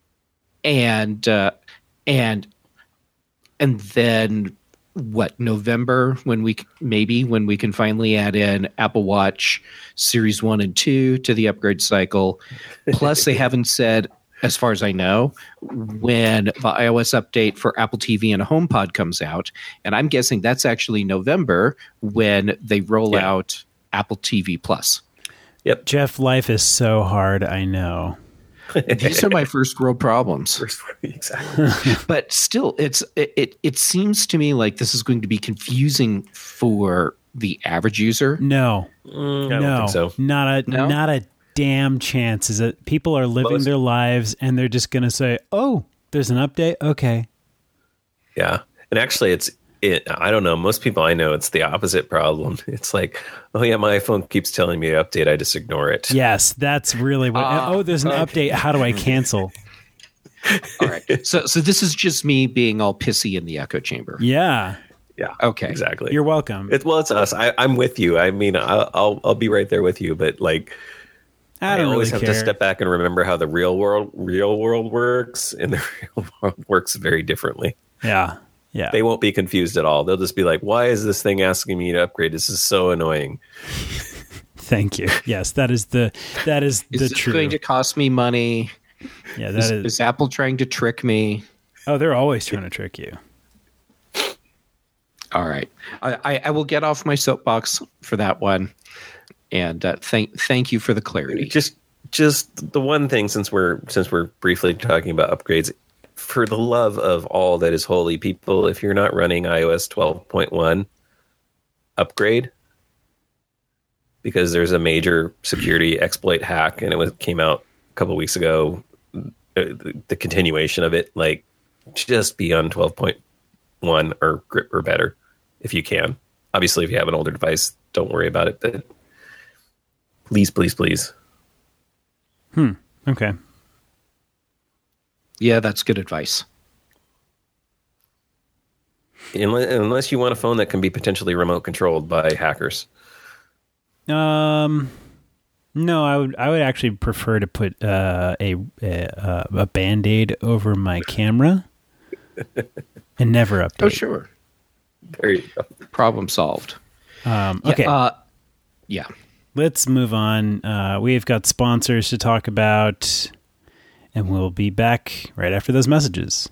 and uh, and and then what, November, when we maybe when we can finally add in Apple Watch Series one and two to the upgrade cycle. Plus, they haven't said, as far as I know, when the iOS update for Apple T V and HomePod comes out. And I'm guessing that's actually November when they roll Yeah. out Apple T V Plus. Yep. Jeff, life is so hard. I know. These are my first world problems. Exactly. But still, it's it, it it seems to me like this is going to be confusing for the average user. No, Mm, I don't no, think so. not a No? not a damn chance. Is that people are living Most- their lives and they're just going to say, "Oh, there's an update." Okay. Yeah. And actually, it's, it, I don't know. Most people I know, it's the opposite problem. It's like, oh, yeah, my iPhone keeps telling me to update. I just ignore it. Yes, that's really what. Ah, oh, there's an update. How do I cancel? All right. So so this is just me being all pissy in the echo chamber. Yeah, Yeah. Okay. Exactly. you're welcome. It's, well, it's us. I, I'm with you. I mean, I'll, I'll I'll be right there with you. But like, I I, don't always really have care. to step back and remember how the real world real world works, and the real world works very differently. Yeah, yeah. They won't be confused at all. They'll just be like, "Why is this thing asking me to upgrade? This is so annoying." Thank you. Yes, that is the that is, Is the this truth. going to cost me money? yeah, that Is, is. is Apple trying to trick me? Oh, they're always trying to trick you. All right. I, I, I will get off my soapbox for that one. And uh, thank thank you for the clarity. Just just the one thing, since we're since we're briefly talking about upgrades, for the love of all that is holy, people, if you're not running iOS twelve point one, upgrade, because there's a major security exploit hack, and it was came out a couple of weeks ago. The, the continuation of it, like, just be on twelve point one or or better if you can. Obviously, if you have an older device, don't worry about it. But please, please, please. Hmm. Okay. Yeah, that's good advice. Unless, unless you want a phone that can be potentially remote controlled by hackers. Um, no, I would I would actually prefer to put uh, a a, a Band-Aid over my camera and never update. Oh, sure. There you go. Problem solved. Um, okay. Yeah. Uh, yeah. Let's move on. Uh, we've got sponsors to talk about, and we'll be back right after those messages.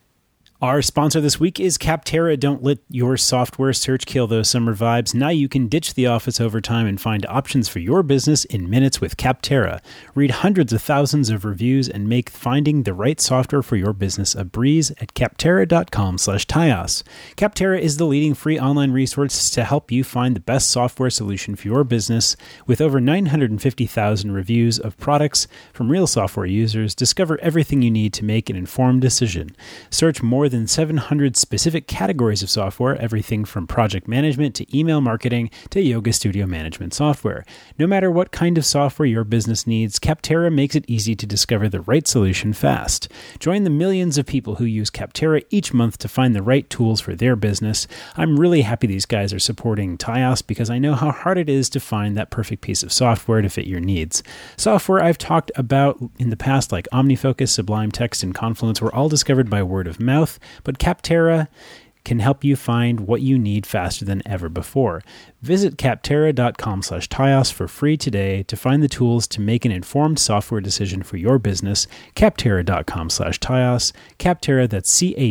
Our sponsor this week is Capterra. Don't let your software search kill those summer vibes. Now you can ditch the office overtime and find options for your business in minutes with Capterra. Read hundreds of thousands of reviews and make finding the right software for your business a breeze at capterra.com slash Tyos. Capterra is the leading free online resource to help you find the best software solution for your business. With over nine hundred fifty thousand reviews of products from real software users, discover everything you need to make an informed decision. Search more than seven hundred specific categories of software, everything from project management to email marketing to yoga studio management software. No matter what kind of software your business needs, Capterra makes it easy to discover the right solution fast. Join the millions of people who use Capterra each month to find the right tools for their business. I'm really happy these guys are supporting Tyos because I know how hard it is to find that perfect piece of software to fit your needs. Software I've talked about in the past, like OmniFocus, Sublime Text, and Confluence, were all discovered by word of mouth, but Capterra can help you find what you need faster than ever before. Visit capterra.com slash Tyos for free today to find the tools to make an informed software decision for your business. Capterra.com slash Tyos. Capterra, that's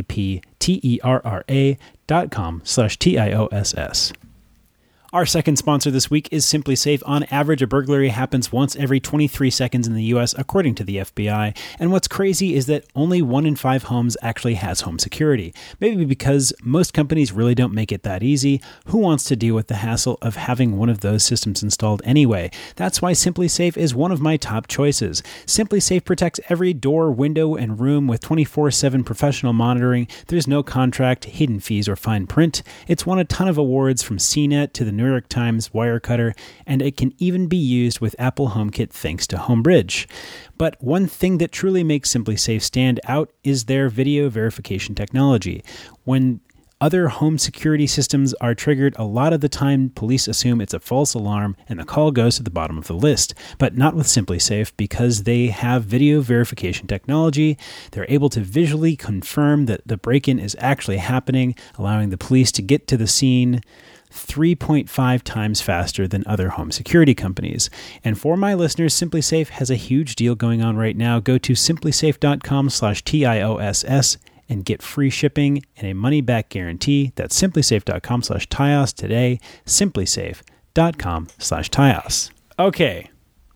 C-A-P-T-E-R-R-A dot com slash T-I-O-S-S. Our second sponsor this week is SimpliSafe. On average, a burglary happens once every twenty-three seconds in the U S, according to the F B I. And what's crazy is that only one in five homes actually has home security. Maybe because most companies really don't make it that easy. Who wants to deal with the hassle of having one of those systems installed anyway? That's why SimpliSafe is one of my top choices. SimpliSafe protects every door, window, and room with twenty-four seven professional monitoring. There's no contract, hidden fees, or fine print. It's won a ton of awards from C net to the New York Times Wirecutter, and it can even be used with Apple HomeKit thanks to Homebridge. But one thing that truly makes SimpliSafe stand out is their video verification technology. When other home security systems are triggered, a lot of the time police assume it's a false alarm and the call goes to the bottom of the list. But not with SimpliSafe, because they have video verification technology. They're able to visually confirm that the break-in is actually happening, allowing the police to get to the scene three point five times faster than other home security companies. And for my listeners, SimpliSafe has a huge deal going on right now. Go to simplisafe.com slash T-I-O-S-S and get free shipping and a money-back guarantee. That's simplisafe.com slash Tyos today. Simplisafe.com slash Tyos. Okay,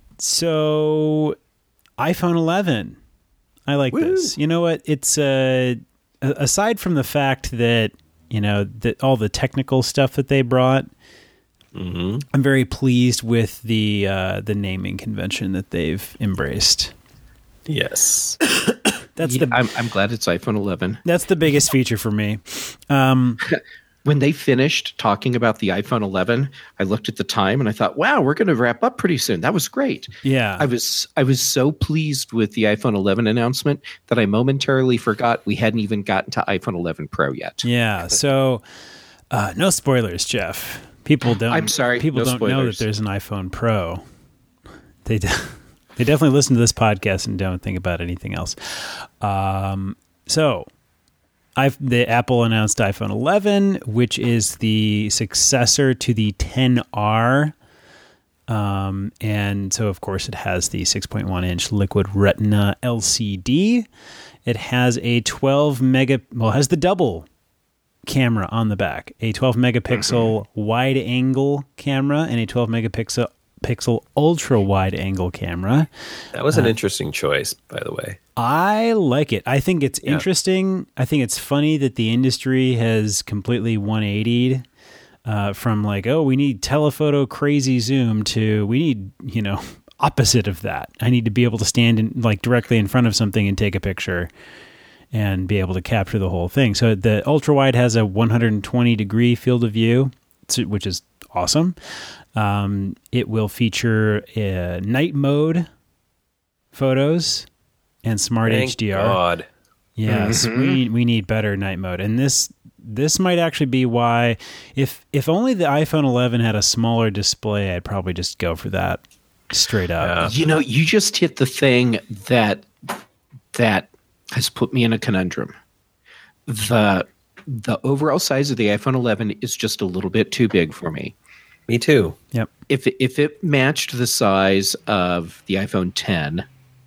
so iPhone eleven. I like Woo. this. You know what? It's uh, aside from the fact that You know, the, all the technical stuff that they brought. Mm-hmm. I'm very pleased with the uh, the naming convention that they've embraced. Yes, that's yeah, the. I'm, I'm glad it's iPhone eleven. That's the biggest feature for me. Um, when they finished talking about the iPhone eleven, I looked at the time and I thought, "Wow, we're going to wrap up pretty soon." That was great. Yeah, I was I was so pleased with the iPhone eleven announcement that I momentarily forgot we hadn't even gotten to iPhone eleven Pro yet. Yeah, so uh, no spoilers, Jeff. People don't. I'm sorry, People no don't know that spoilers. there's an iPhone Pro. They do, they definitely listen to this podcast and don't think about anything else. Um, so. I've, the Apple announced iPhone eleven, which is the successor to the ten R. Um, and so, of course, it has the six point one inch Liquid Retina L C D. It has a twelve mega, well, it has the double camera on the back, a twelve megapixel wide angle camera and a twelve megapixel megapixel ultra wide angle camera. That was an uh, interesting choice, by the way. I like it. I think it's yeah. interesting. I think it's funny that the industry has completely one eightied uh, from like, oh, we need telephoto crazy zoom to we need, you know, opposite of that. I need to be able to stand in like directly in front of something and take a picture and be able to capture the whole thing. So the ultra wide has a one hundred twenty degree field of view, which is awesome. Um, it will feature uh, night mode photos and smart Thank H D R. God. Yes, mm-hmm. we we need better night mode, and this this might actually be why if if only the iPhone eleven had a smaller display, I'd probably just go for that straight up. Yeah. You know, you just hit the thing that that has put me in a conundrum. The the overall size of the iPhone eleven is just a little bit too big for me. Me too. Yep. If it, if it matched the size of the iPhone ten,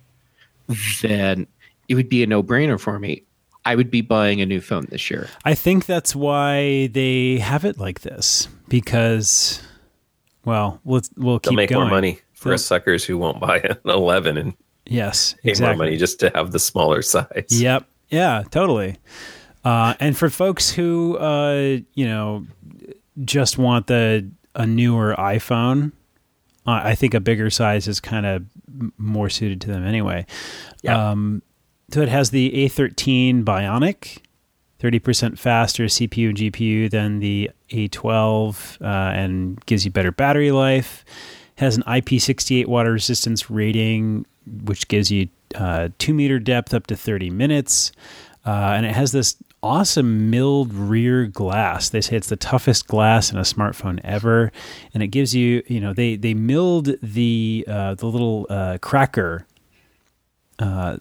then it would be a no-brainer for me. I would be buying a new phone this year. I think that's why they have it like this, because, well, let's we'll keep They'll make going. more money for They'll, us suckers who won't buy an eleven and yes, pay exactly. more money just to have the smaller size. Yep. Yeah, totally. Uh, and for folks who, uh, you know, just want the a newer iPhone, uh, I think a bigger size is kind of m- more suited to them anyway. Yeah. Um, so it has the A thirteen Bionic, thirty percent faster C P U and G P U than the A twelve, uh, and gives you better battery life. Has an I P sixty-eight water resistance rating, which gives you uh, two meter depth up to thirty minutes. Uh, and it has this awesome milled rear glass. They say it's the toughest glass in a smartphone ever. And it gives you, you know, they, they milled the, uh, the little uh, cracker uh,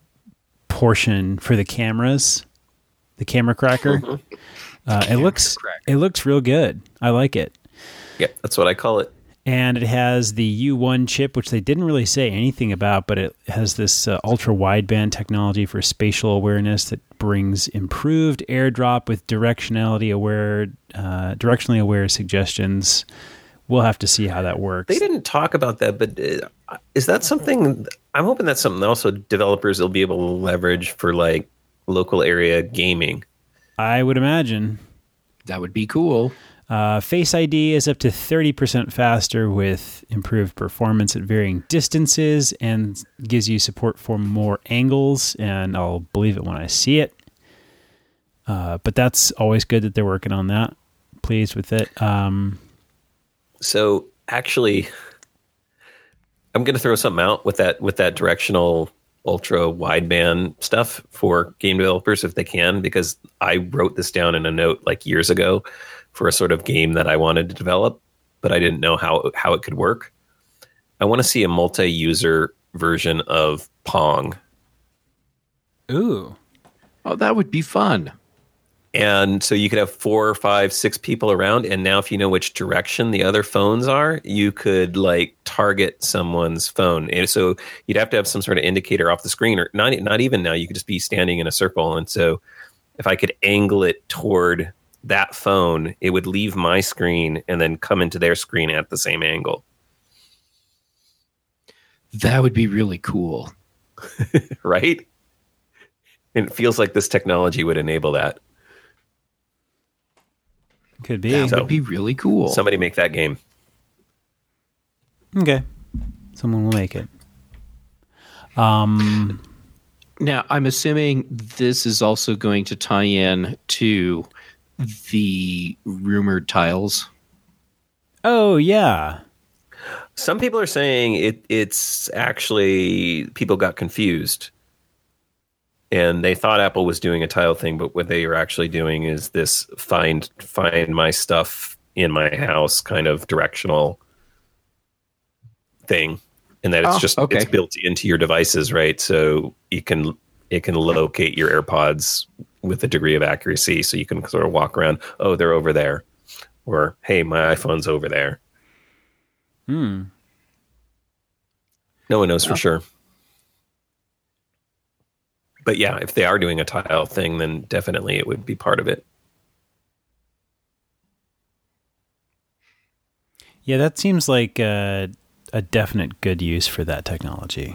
portion for the cameras, the camera cracker. Uh, it looks, it looks real good. I like it. Yep, that's what I call it. And it has the U one chip, which they didn't really say anything about, but it has this uh, ultra-wideband technology for spatial awareness that brings improved AirDrop with directionality aware, uh, directionally aware suggestions. We'll have to see how that works. They didn't talk about that, but uh, is that something? I'm hoping that's something that also developers will be able to leverage for like local area gaming. I would imagine. That would be cool. Uh, Face I D is up to thirty percent faster with improved performance at varying distances and gives you support for more angles, and I'll believe it when I see it. Uh, but that's always good that they're working on that. Pleased with it. Um, so actually, I'm going to throw something out with that with that directional ultra wideband stuff for game developers if they can, because I wrote this down in a note like years ago for a sort of game that I wanted to develop, but I didn't know how how it could work. I want to see a multi-user version of Pong. Ooh. Oh, that would be fun. And so you could have four or five, six people around, and now if you know which direction the other phones are, you could like target someone's phone. And so you'd have to have some sort of indicator off the screen, or not, not even now, you could just be standing in a circle. And so if I could angle it toward that phone, it would leave my screen and then come into their screen at the same angle. That would be really cool. Right? And it feels like this technology would enable that. Could be. That So, would be really cool. Somebody make that game. Okay. Someone will make it. Um. Now, I'm assuming this is also going to tie in to the rumored tiles. Oh, yeah. Some people are saying it, it's actually people got confused and they thought Apple was doing a tile thing, but what they are actually doing is this find find my stuff in my house kind of directional thing, and that it's oh, just okay. it's built into your devices, right? So you can it can locate your AirPods with a degree of accuracy, so you can sort of walk around. Oh, they're over there, or hey, my iPhone's over there. Hmm. No one knows for Oh. sure. But yeah, if they are doing a tile thing, then definitely it would be part of it. Yeah, that seems like uh, a definite good use for that technology.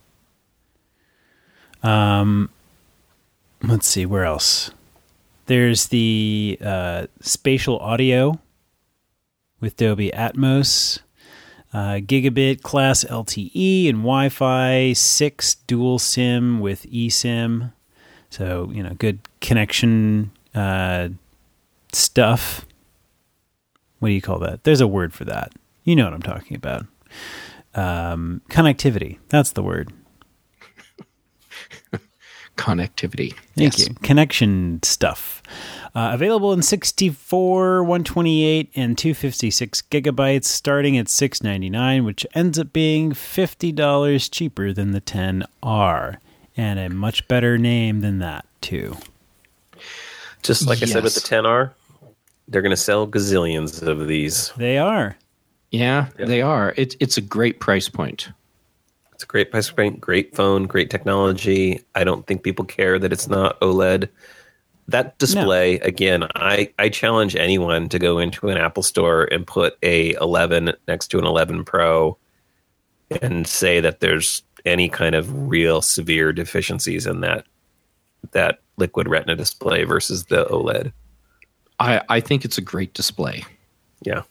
Um, let's see, where else? There's the uh, spatial audio with Dolby Atmos, uh, gigabit class L T E and Wi-Fi six dual SIM with eSIM. So, you know, good connection uh, stuff. What do you call that? There's a word for that. You know what I'm talking about. Um, connectivity. That's the word. Connectivity. Thank Yes. you. Connection stuff. Uh, available in sixty-four, one twenty-eight, and two fifty-six gigabytes, starting at six ninety-nine, which ends up being fifty dollars cheaper than the ten R, and a much better name than that too. Just like I said with the Yes. ten R, they're going to sell gazillions of these. They are. Yeah, Yep. they are. It's it's a great price point. It's a great price point, great phone, great technology. I don't think people care that it's not OLED. That display, again, I, I challenge anyone to go into an Apple store and put a eleven next to an eleven Pro and say that there's any kind of real severe deficiencies in that that liquid retina display versus the OLED. I, I think it's a great display. Yeah.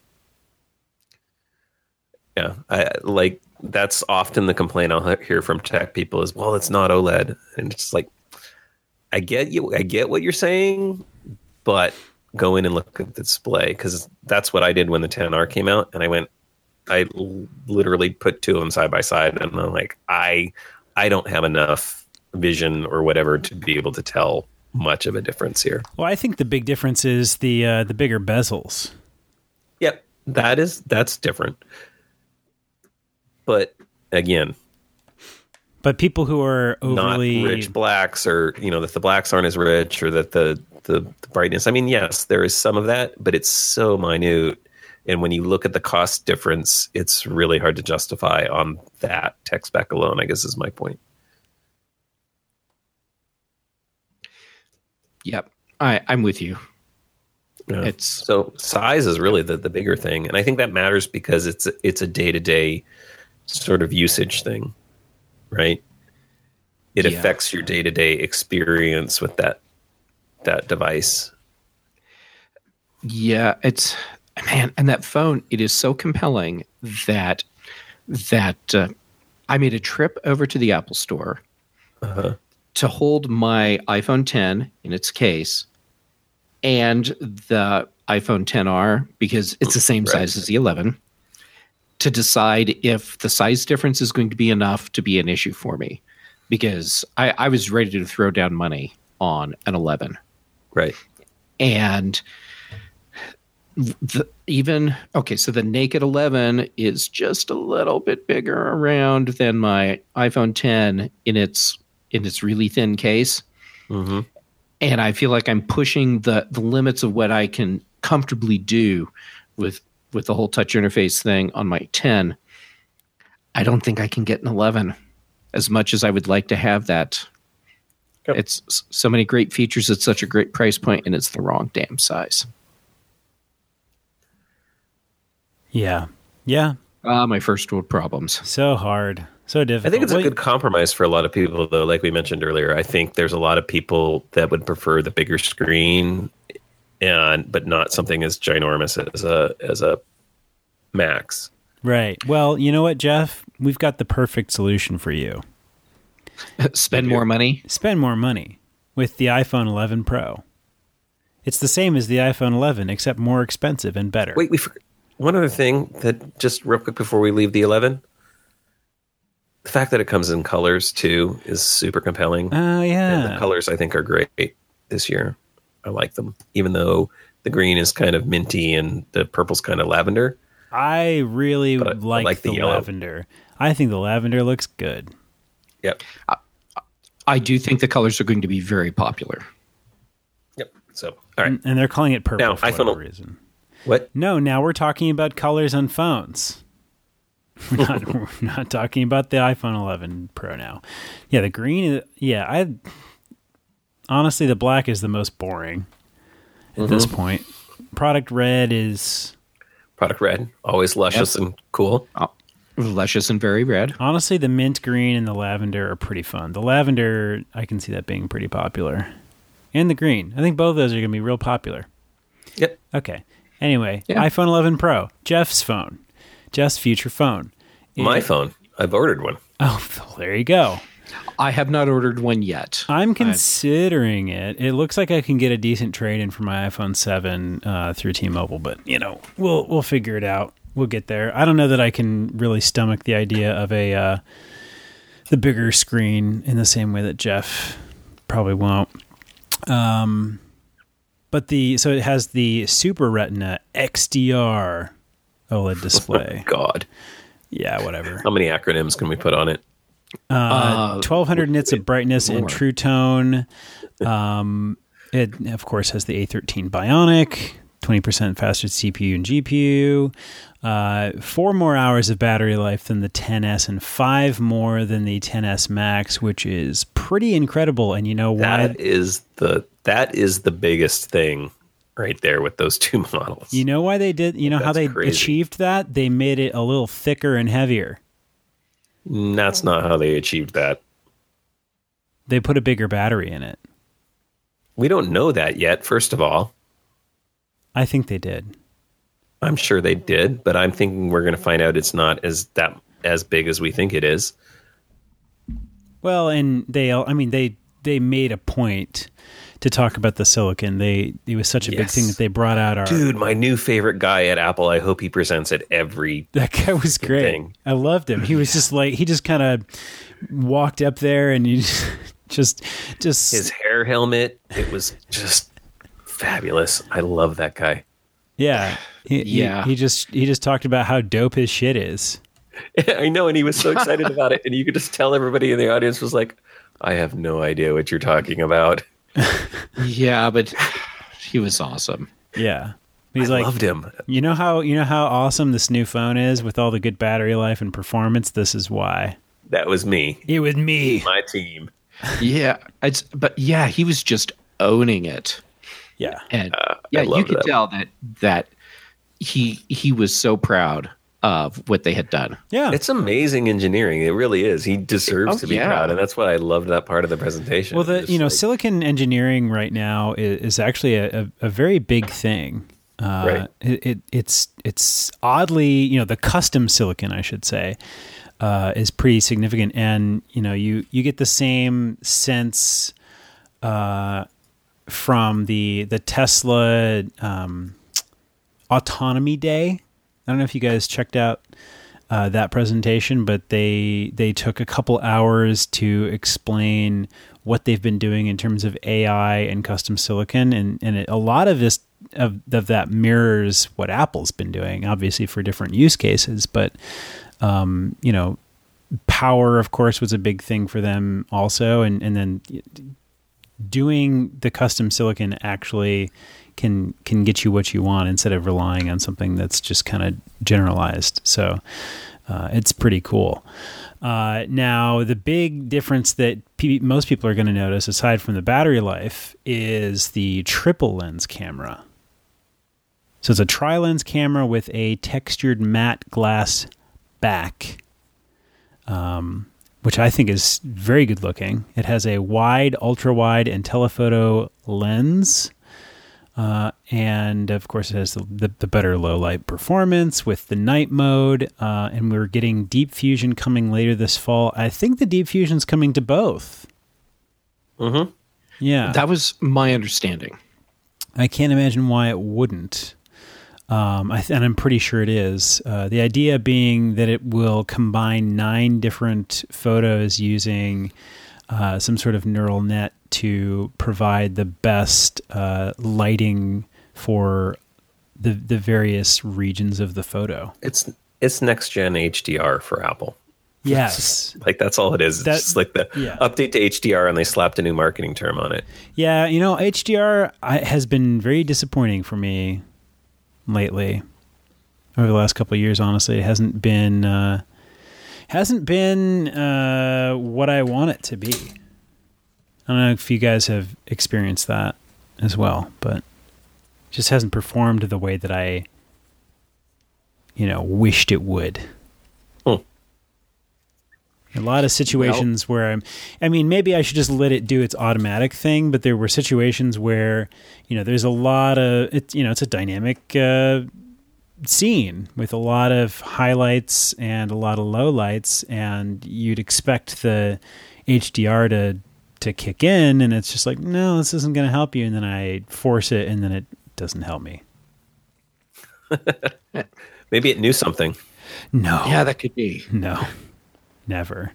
Yeah. I like that's often the complaint I'll hear from tech people is, well, it's not OLED. And it's like, I get you. I get what you're saying, but go in and look at the display, because that's what I did when the ten R came out. And I went, I l- literally put two of them side by side, and I'm like, I, I don't have enough vision or whatever to be able to tell much of a difference here. Well, I think the big difference is the uh, the bigger bezels. Yep, that is that's different. But again, But people who are overly not rich blacks, or you know that the blacks aren't as rich, or that the, the the brightness. I mean, yes, there is some of that, but it's so minute, and when you look at the cost difference, it's really hard to justify on that tech spec alone, I guess is my point. Yep, I, I'm with you. Yeah. It's So size is really the, the bigger thing, and I think that matters because it's it's a day to day sort of usage thing, right? It Yeah. affects your day to day experience with that that device. yeah, it's man, and that phone, it is so compelling that that uh, I made a trip over to the Apple Store Uh-huh. to hold my iPhone ten in its case and the iPhone ten R, because it's the same Right. size as the eleven, to decide if the size difference is going to be enough to be an issue for me, because I, I was ready to throw down money on an eleven. Right. And the, even, okay, so the naked eleven is just a little bit bigger around than my iPhone ten in its in its really thin case. Mm-hmm. And I feel like I'm pushing the, the limits of what I can comfortably do with with the whole touch interface thing on my ten. I don't think I can get an eleven as much as I would like to have that. Yep. It's s- so many great features at such a great price point, and it's the wrong damn size. Yeah. Yeah. Ah, my first world problems. So hard. So difficult. I think it's a Well, good compromise for a lot of people, though. Like we mentioned earlier, I think there's a lot of people that would prefer the bigger screen, and but not something as ginormous as a as a Max. Right. Well, you know what, Jeff? We've got the perfect solution for you. Spend more money. Spend more money with the iPhone eleven Pro. It's the same as the iPhone eleven, except more expensive and better. Wait, we for, one other thing that just real quick before we leave the eleven. The fact that it comes in colors too is super compelling. Oh, And yeah. the colors I think are great this year. I like them, even though the green is kind of minty and the purple's kind of lavender. I really But I- I like, like the the, yellow. lavender. I think the lavender looks good. Yep. I do think the colors are going to be very popular. Yep. So, all right. And, and they're calling it purple Now, for iPhone- whatever reason. What? No, now we're talking about colors on phones. We're not, we're not talking about the iPhone eleven Pro now. Yeah, the green is, yeah, I honestly, the black is the most boring at this point. Product red is Product red, always luscious yep. and cool. Oh, luscious and very red. Honestly, the mint green and the lavender are pretty fun. The lavender, I can see that being pretty popular. And the green. I think both of those are going to be real popular. Yep. Okay. Anyway, yeah. iPhone eleven Pro, Jeff's phone, Jeff's future phone. My it, phone. I've ordered one. Oh, well, there you go. I have not ordered one yet. I'm considering I've... it. It looks like I can get a decent trade-in for my iPhone seven uh, through T-Mobile, but you know, we'll we'll figure it out. We'll get there. I don't know that I can really stomach the idea of a uh, the bigger screen in the same way that Jeff probably won't. Um, but the so it has the Super Retina X D R OLED display. Oh, God. Yeah, whatever. How many acronyms can we put on it? Uh, uh, twelve hundred nits of brightness in True Tone. Um, it, of course, has the A thirteen Bionic, twenty percent faster C P U and G P U, uh, four more hours of battery life than the X S, and five more than the X S Max, which is pretty incredible. And you know why? That is the that is the biggest thing right there with those two models. You know why they did? You know That's how they crazy. achieved that? They made it a little thicker and heavier. That's not how they achieved that. They put a bigger battery in it. We don't know that yet, first of all. I think they did. I'm sure they did, but I'm thinking we're going to find out it's not as that as big as we think it is. Well, and they, I mean, they they made a point to talk about the silicon. They it was such a Yes. big thing that they brought out our Dude, my new favorite guy at Apple. I hope he presents at every. That guy was great. thing. I loved him. He was just like he just kind of walked up there and he just just His hair helmet. It was just fabulous. I love that guy. yeah he, Yeah. He, he just he just talked about how dope his shit is. I know, and he was so excited about it, and you could just tell everybody in the audience was like, "I have no idea what you're talking about." Yeah, but he was awesome. Yeah, he's I like loved him. You know how you know how awesome this new phone is with all the good battery life and performance. This is why That was me, it was me. my team. Yeah, it's but yeah, he was just owning it. Yeah, And Uh, I yeah, you loved could that. tell that that he he was so proud of what they had done. yeah. It's amazing engineering. It really is. He deserves Oh, to be yeah. proud, and that's what I loved that part of the presentation. Well, the Just you know like- silicon engineering right now is, is actually a, a, a very big thing. Uh, Right. It, it it's it's oddly you know the custom silicon I should say uh, is pretty significant, and you know you you get the same sense uh, from the the Tesla um, Autonomy Day. I don't know if you guys checked out uh, that presentation, but they they took a couple hours to explain what they've been doing in terms of A I and custom silicon, and and it, a lot of this of, of that mirrors what Apple's been doing, obviously for different use cases. But um, you know, power, of course, was a big thing for them also, and and then doing the custom silicon actually can can get you what you want instead of relying on something that's just kind of generalized. So uh, it's pretty cool. Uh, now, the big difference that pe- most people are going to notice, aside from the battery life, is the triple lens camera. So it's a tri-lens camera with a textured matte glass back, um, which I think is very good looking. It has a wide, ultra-wide, and telephoto lens. Uh, and of course, it has the, the, the better low light performance with the night mode. Uh, and we're getting Deep Fusion coming later this fall. I think the Deep Fusion's coming to both. Mhm. Yeah. That was my understanding. I can't imagine why it wouldn't. Um, I th- and I'm pretty sure it is. Uh, the idea being that it will combine nine different photos using uh, some sort of neural net to provide the best uh, lighting for the the various regions of the photo. It's it's next gen H D R for Apple. Yes. Like that's all it is. It's That- just like the yeah. update to H D R, and they slapped a new marketing term on it. Yeah, you know, H D R I, has been very disappointing for me lately. Over the last couple of years, honestly, it hasn't been uh, hasn't been uh, what I want it to be. I don't know if you guys have experienced that as well, but it just hasn't performed the way that I you know, wished it would. Hmm. A lot of situations well, where I'm, I mean, maybe I should just let it do its automatic thing, but there were situations where, you know, there's a lot of, it, you know, it's a dynamic uh, scene with a lot of highlights and a lot of lowlights, and you'd expect the H D R to, to kick in, and it's just like, no, this isn't going to help you. And then I force it, and then it doesn't help me. Maybe it knew something. No. Yeah, that could be. No. Never.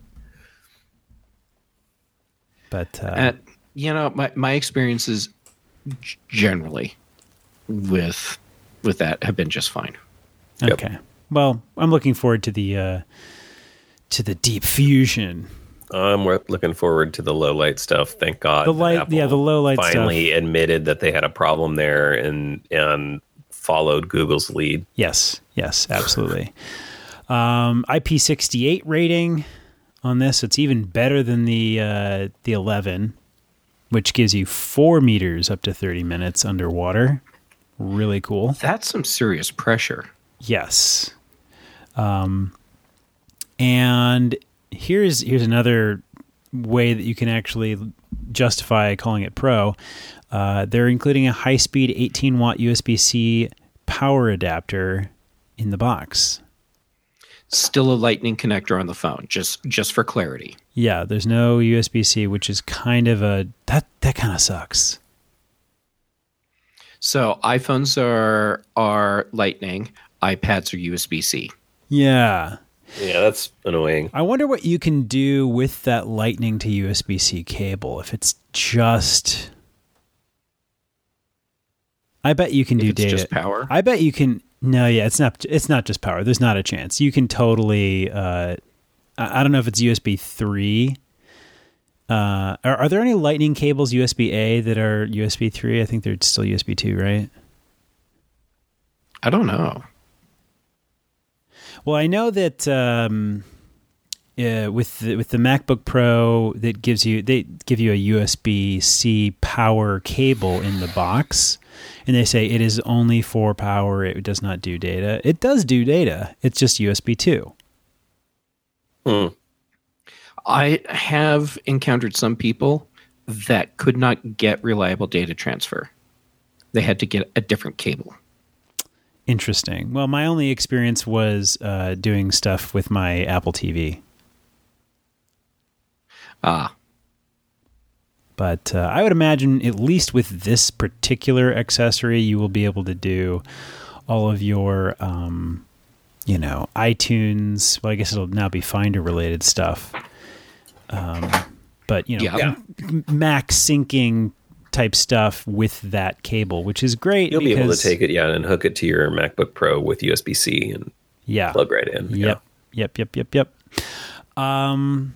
But uh, and, you know, my my experiences g- generally with with that have been just fine. Okay. Yep. Well, I'm looking forward to the uh, to the deep fusion. I'm looking forward to the low light stuff. Thank God. The light, Apple yeah, the low light finally stuff. admitted that they had a problem there and and followed Google's lead. Yes. Yes. Absolutely. Um, I P sixty-eight rating on this. It's even better than the uh, the eleven, which gives you four meters up to thirty minutes underwater. Really cool. That's some serious pressure. Yes. Um, and here's here's another way that you can actually justify calling it Pro. Uh, they're including a high-speed eighteen watt U S B C power adapter in the box. Still a lightning connector on the phone, just just for clarity. Yeah, there's no U S B C, which is kind of a that that kind of sucks. So iPhones are are lightning, iPads are U S B C. Yeah. Yeah, that's annoying. I wonder what you can do with that lightning to U S B C cable if it's just I bet you can if do it's data. Just power. I bet you can No, yeah, it's not it's not just power. There's not a chance. You can totally uh I, I don't know if it's U S B three. Uh are, are there any lightning cables U S B A that are U S B three? I think they're still U S B two, right? I don't know. Well, I know that um, uh, with the, with the MacBook Pro, that gives you they give you a U S B C power cable in the box, and they say it is only for power. It does not do data. It does do data. It's just U S B two. Hmm. I have encountered some people that could not get reliable data transfer. They had to get a different cable. Interesting. Well, my only experience was uh, doing stuff with my Apple T V. Ah. But uh, I would imagine, at least with this particular accessory, you will be able to do all of your, um, you know, iTunes. Well, I guess it'll now be Finder-related stuff. Um, but, you know, Yeah. Mac syncing type stuff with that cable, which is great. You'll because, be able to take it, yeah, and hook it to your MacBook Pro with U S B C and yeah, plug right in. Yep, Yeah. yep, yep, yep, yep. Um,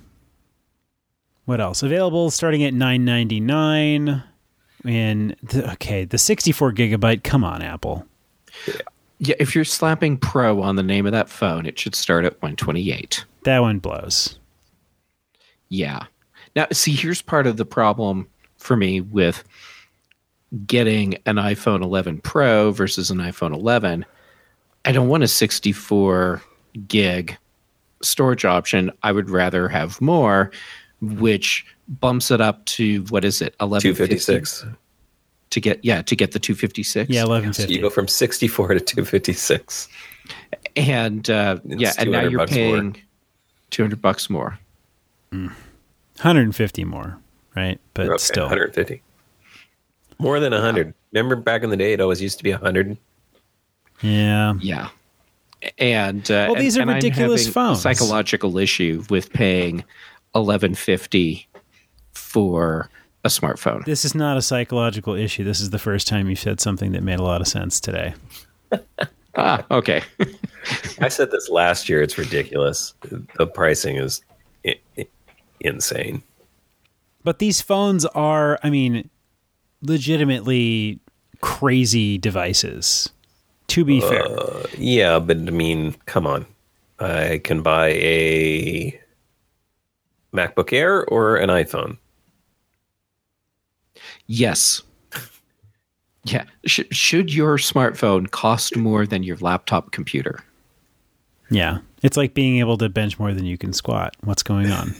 what else? Available starting at nine ninety-nine. And the, okay, the sixty-four gigabyte. Come on, Apple. Yeah, if you're slapping Pro on the name of that phone, it should start at one twenty-eight. That one blows. Yeah. Now, see, here's part of the problem for me with getting an iPhone eleven Pro versus an iPhone eleven. I don't want a sixty-four gig storage option. I would rather have more, which bumps it up to, what is it, eleven two56. To get, yeah, to get the two fifty-six. Yeah, eleven So fifty. you go from sixty-four to two fifty-six. And uh, yeah, and now you're paying more. two hundred bucks more. Mm. one hundred fifty more, right? But okay, still. one hundred fifty. More than one hundred. Remember back in the day, it always used to be one hundred? Yeah. Yeah. And uh, well, these and, are and ridiculous I'm phones. A psychological issue with paying eleven fifty for a smartphone. This is not a psychological issue. This is the first time you said something that made a lot of sense today. Ah, okay. I said this last year. It's ridiculous. The pricing is I- I- insane. But these phones are, I mean, legitimately crazy devices, to be fair. Uh, yeah, but I mean, come on. I can buy a MacBook Air or an iPhone. Yes. Yeah. Sh- should your smartphone cost more than your laptop computer? Yeah. It's like being able to bench more than you can squat. What's going on?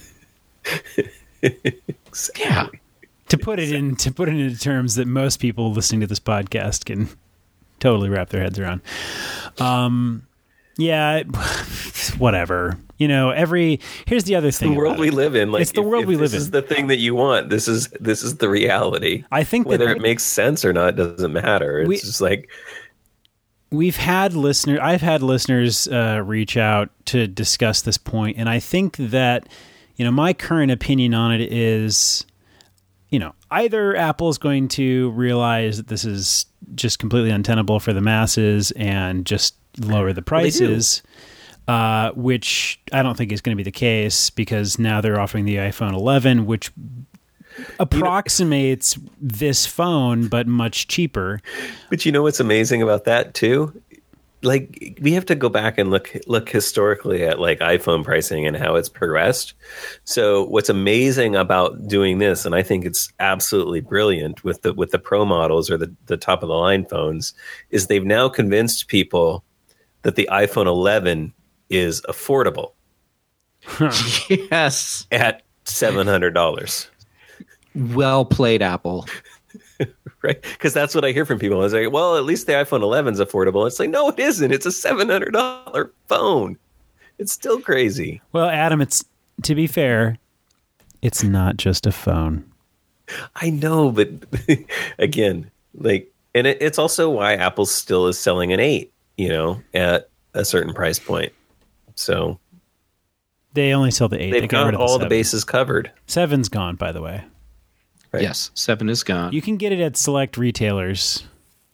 Yeah. To put it in to put it into terms that most people listening to this podcast can totally wrap their heads around. Um yeah, whatever. You know, every here's the other thing. The world we live in. Like, it's the if, world if we live in. This is the thing that you want. This is this is the reality. I think whether that it makes sense or not doesn't matter. It's we, just like we've had listeners. I've had listeners uh, reach out to discuss this point, and I think that you know my current opinion on it is, you know, either Apple is going to realize that this is just completely untenable for the masses and just lower the prices. Well, Uh, which I don't think is going to be the case because now they're offering the iPhone eleven, which approximates you know, this phone, but much cheaper. But you know what's amazing about that too? Like we have to go back and look look historically at like iPhone pricing and how it's progressed. So what's amazing about doing this, and I think it's absolutely brilliant with the with the Pro models or the, the top of the line phones, is they've now convinced people that the iPhone eleven is affordable. Huh. Yes. At seven hundred dollars. Well played, Apple. Right? Because that's what I hear from people. I was like, well, at least the iPhone eleven is affordable. It's like, no, it isn't. It's a seven hundred dollars phone. It's still crazy. Well, Adam, it's to be fair, it's not just a phone. I know, but again, like, and it, it's also why Apple still is selling an eight, you know, at a certain price point. So they only sell the eight. They've they got got rid of all the, the bases covered. Seven's gone, by the way. Right. Yes, seven is gone. You can get it at select retailers,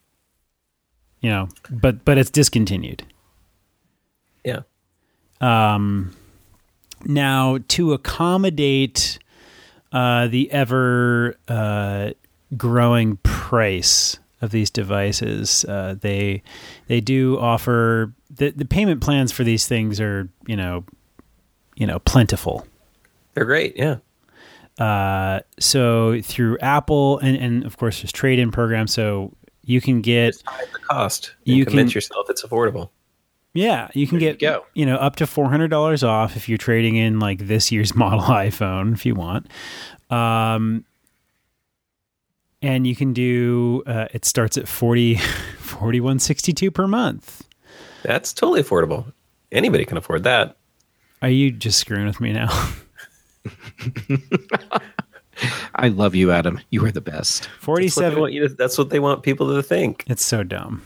you know, but but it's discontinued. Yeah. Um. Now, to accommodate uh, the ever uh, growing price of these devices, uh, they they do offer the the payment plans for these things are you know you know plentiful. They're great, yeah. Uh, so through Apple and, and of course there's trade-in programs, so you can get Just hide the cost. And you convince can, yourself it's affordable. Yeah, you can there get you, go. you know up to four hundred dollars off if you're trading in like this year's model iPhone if you want. Um, and you can do uh, it starts at forty, forty-one sixty-two per month. That's totally affordable. Anybody can afford that. Are you just screwing with me now? I love you, Adam. You are the best. forty-seven. That's what they want, you to, that's what they want people to think. It's so dumb.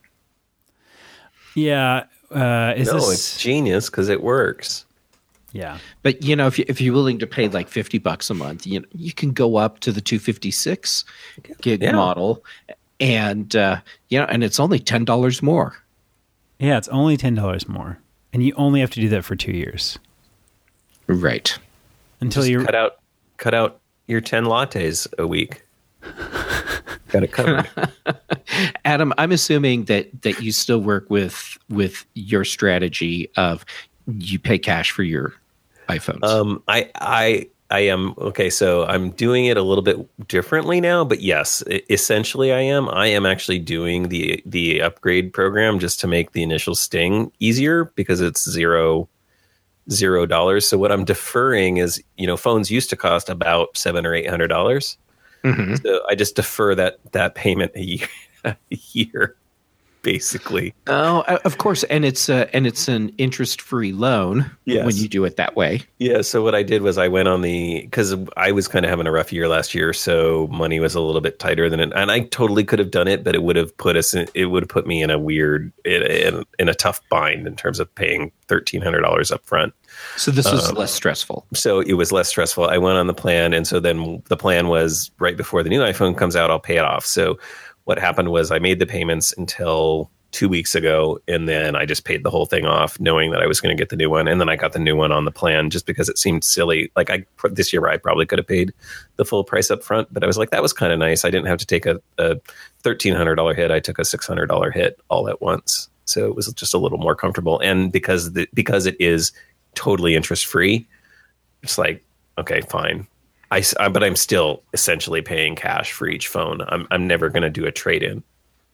Yeah. Uh, is no, this... it's genius because it works. Yeah. But, you know, if, you, if you're willing to pay like fifty bucks a month, you know, you can go up to the two fifty-six gig yeah. model and, uh, you know, and it's only ten dollars more. Yeah, it's only ten dollars more. And you only have to do that for two years. Right. Until Just you cut out, cut out your ten lattes a week. Got it covered. Adam, I'm assuming that, that you still work with with your strategy of you pay cash for your iPhones. Um, I, I, I am okay. So I'm doing it a little bit differently now, but yes, essentially I am. I am actually doing the the upgrade program just to make the initial sting easier because it's zero. Zero dollars. So what I'm deferring is, you know, phones used to cost about seven or eight hundred dollars. Mm-hmm. So I just defer that that payment a year, a year basically. Oh, of course, and it's uh, and it's an interest-free loan yes. when you do it that way. Yeah. So what I did was I went on the because I was kind of having a rough year last year, so money was a little bit tighter than it, and I totally could have done it, but it would have put us in, it would have put me in a weird in, in, in a tough bind in terms of paying thirteen hundred dollars up front. So this was um, less stressful. So it was less stressful. I went on the plan, and so then the plan was right before the new iPhone comes out, I'll pay it off. So what happened was I made the payments until two weeks ago, and then I just paid the whole thing off, knowing that I was going to get the new one. And then I got the new one on the plan just because it seemed silly. Like I this year, I probably could have paid the full price up front, but I was like, that was kind of nice. I didn't have to take a, a thirteen hundred dollars hit. I took a six hundred dollars hit all at once. So it was just a little more comfortable. And because the, because it is totally interest free, it's like, okay, fine. I, s- I- but I'm still essentially paying cash for each phone. I'm I'm never going to do a trade in.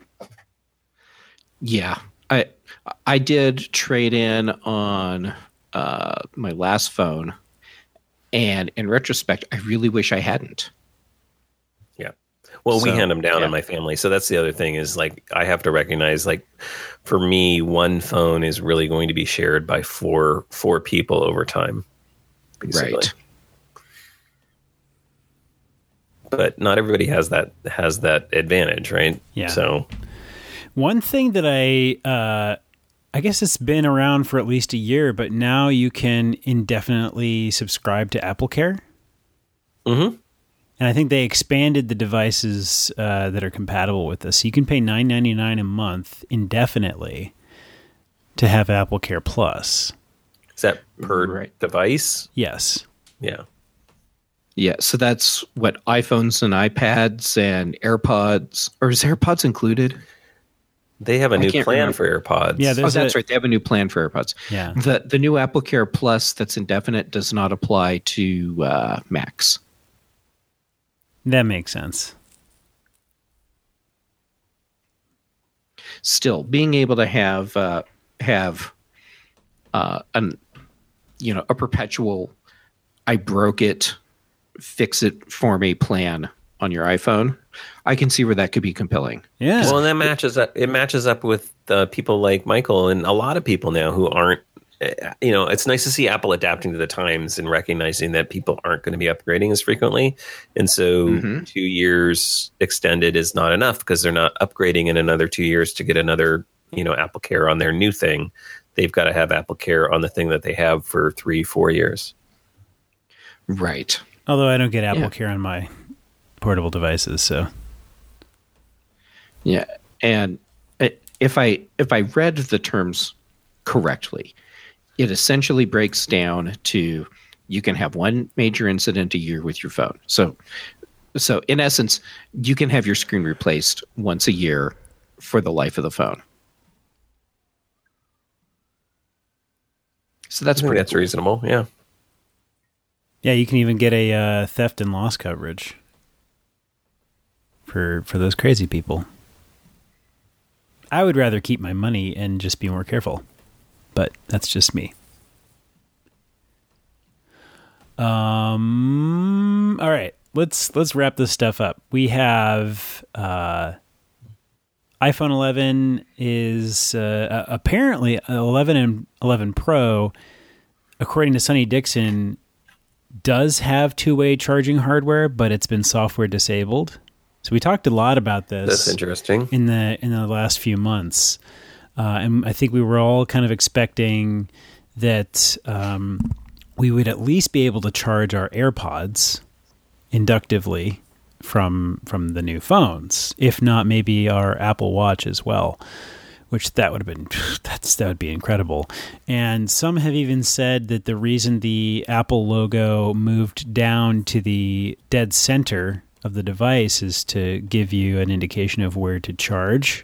Yeah, I I did trade in on uh, my last phone, and in retrospect, I really wish I hadn't. Yeah. Well, we So, hand them down yeah. in my family. So that's the other thing is like I have to recognize like for me, one phone is really going to be shared by four four people over time. basically. Right. But not everybody has that has that advantage, right? Yeah. So One thing that I, uh, I guess it's been around for at least a year, but now you can indefinitely subscribe to AppleCare. Mhm. And I think they expanded the devices uh, that are compatible with this. So you can pay nine ninety-nine a month indefinitely to have AppleCare Plus. is that per Right. device? Yes. Yeah. Yeah, so that's what iPhones and iPads and AirPods, or is AirPods included? They have a I new can't plan remember. for AirPods. Yeah, Oh, There's that's a- right. They have a new plan for AirPods. Yeah. The the new AppleCare Plus that's indefinite does not apply to uh, Macs. That makes sense. Still, being able to have uh, have uh, an you know a perpetual, I broke it, fix it for me plan on your iPhone, I can see where that could be compelling. Yeah. Well, and that matches up. It matches up with uh, people like Michael and a lot of people now who aren't. uh, You know, it's nice to see Apple adapting to the times and recognizing that people aren't going to be upgrading as frequently, and so Mhm. two years extended is not enough because they're not upgrading in another two years to get another, you know, Apple Care on their new thing. They've got to have Apple Care on the thing that they have for three, four years. Right. Although I don't get Yeah. AppleCare on my portable devices, so Yeah, and it- if I if I read the terms correctly, it essentially breaks down to you can have one major incident a year with your phone. So, so in essence, you can have your screen replaced once a year for the life of the phone. So that's I think pretty that's cool. reasonable. Yeah. yeah, you can even get a uh, theft and loss coverage for for those crazy people. I would rather keep my money and just be more careful, but that's just me. Um. All right, let's let's wrap this stuff up. We have uh, iPhone eleven is uh, apparently eleven and eleven Pro, according to Sonny Dixon, does have two-way charging hardware, but it's been software disabled. So we talked a lot about this That's interesting. in the in the last few months, uh, and I think we were all kind of expecting that um, we would at least be able to charge our AirPods inductively from from the new phones, if not maybe our Apple Watch as well. Which that would have been that's that would be incredible. And some have even said that the reason the Apple logo moved down to the dead center of the device is to give you an indication of where to charge.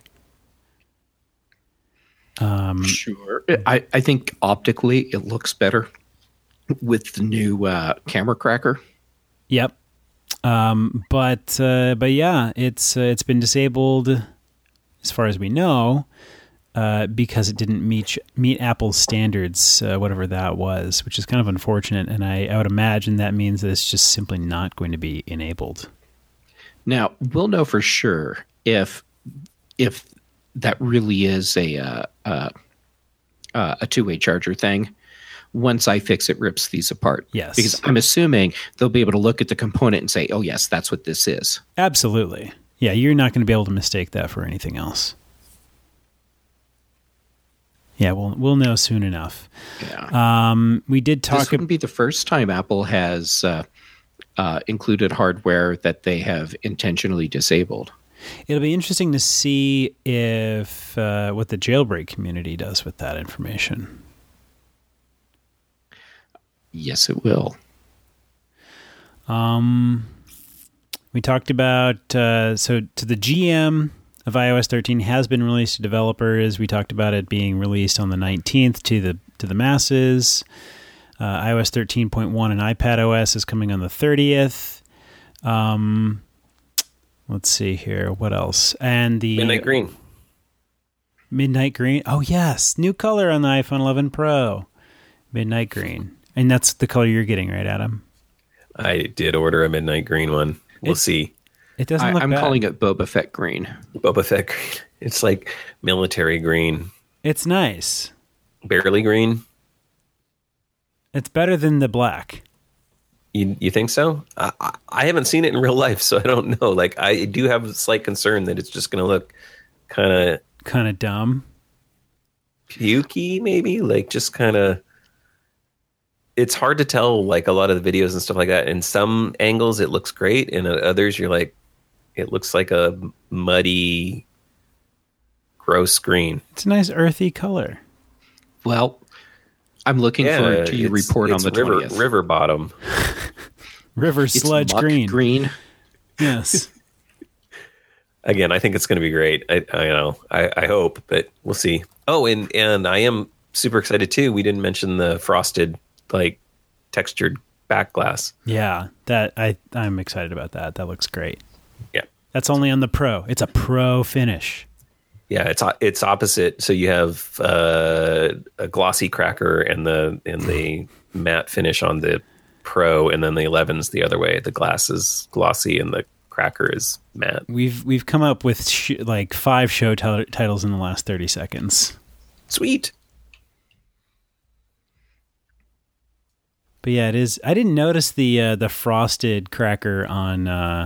Um, Sure. I, I think optically it looks better with the new uh, camera cracker. Yep. Um, but uh, but yeah, it's uh, it's been disabled as far as we know uh, because it didn't meet meet Apple's standards, uh, whatever that was, which is kind of unfortunate. And I, I would imagine that means that it's just simply not going to be enabled. Now we'll know for sure if if that really is a uh, uh, uh, a two way charger thing. Once I fix it, rips these apart. Yes. Because I'm assuming they'll be able to look at the component and say, "Oh yes, that's what this is." Absolutely. Yeah, you're not going to be able to mistake that for anything else. Yeah, we'll we'll know soon enough. Yeah. Um, we did This talk. wouldn't be the first time Apple has uh, uh, included hardware that they have intentionally disabled. It'll be interesting to see if uh, what the jailbreak community does with that information. Yes, it will. Um, we talked about uh, so to the G M of i O S thirteen has been released to developers. We talked about it being released on the nineteenth to the to the masses. Uh, iOS thirteen point one and iPadOS is coming on the thirtieth. Um, let's see here. What else? And the Midnight Green. Midnight Green. Oh, yes. New color on the iPhone eleven Pro. Midnight Green. And that's the color you're getting, right, Adam? I did order a Midnight Green one. We'll It- see. It doesn't I, look I'm bad. calling it Boba Fett green. Boba Fett green. It's like military green. It's nice. Barely green. It's better than the black. You you think so? I, I- I haven't seen it in real life, so I don't know. Like, I do have a slight concern that it's just going to look kind of Kind of dumb. pukey, maybe. Like, just kind of. It's hard to tell, like, a lot of the videos and stuff like that. In some angles, it looks great. And in others, you're like, it looks like a muddy, gross green. It's a nice earthy color. Well, I'm looking forward to your it's- report on it's the river, twentieth. river bottom. River It's sludge muck green. green. Yes. Again, I think it's going to be great. I, I know. I, I hope, but we'll see. Oh, and and I am super excited too. We didn't mention the frosted, like, textured back glass. Yeah, that I I'm excited about that. That looks great. Yeah, That's only on the Pro. It's a Pro finish. yeah. It's o- it's opposite. So you have uh, a glossy cracker and the and the matte finish on the Pro, and then the eleven's the other way. The glass is glossy and the cracker is matte. We've we've come up with sh- like five show t- titles in the last thirty seconds. Sweet. But yeah, it is. I didn't notice the uh, the frosted cracker on uh,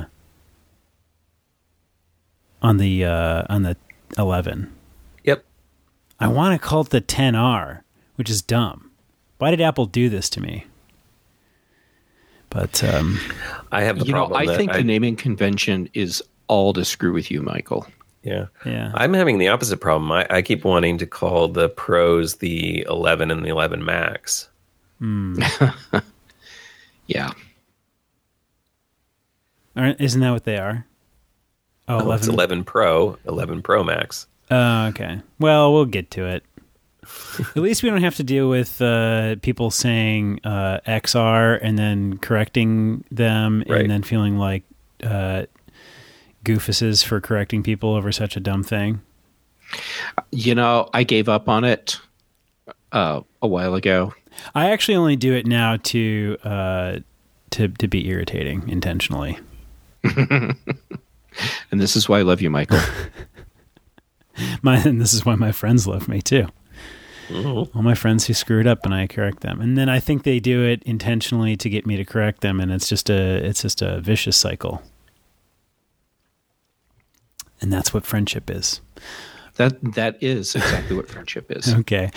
on the uh, on the eleven. Yep. I want to call it the ten R, which is dumb. Why did Apple do this to me? But um, I have the You know, problem. I that think the naming convention is all to screw with you, Michael. Yeah. yeah, I'm having the opposite problem. I, I keep wanting to call the Pros the eleven and the eleven Max. Yeah. Aren't- isn't that what they are? Oh, Oh, it's eleven. eleven Pro, eleven Pro Max. Oh, okay. Well, we'll get to it. At least we don't have to deal with uh, people saying uh, X R and then correcting them Right. and then feeling like uh, goofuses for correcting people over such a dumb thing. You know, I gave up on it uh, a while ago. I actually only do it now to uh, to to be irritating intentionally. And this is why I love you, Michael. My and this is why my friends love me too. Mhm. All my friends who screwed up and I correct them, and then I think they do it intentionally to get me to correct them, and it's just a it's just a vicious cycle. And that's what friendship is. That that is exactly what friendship is. Okay.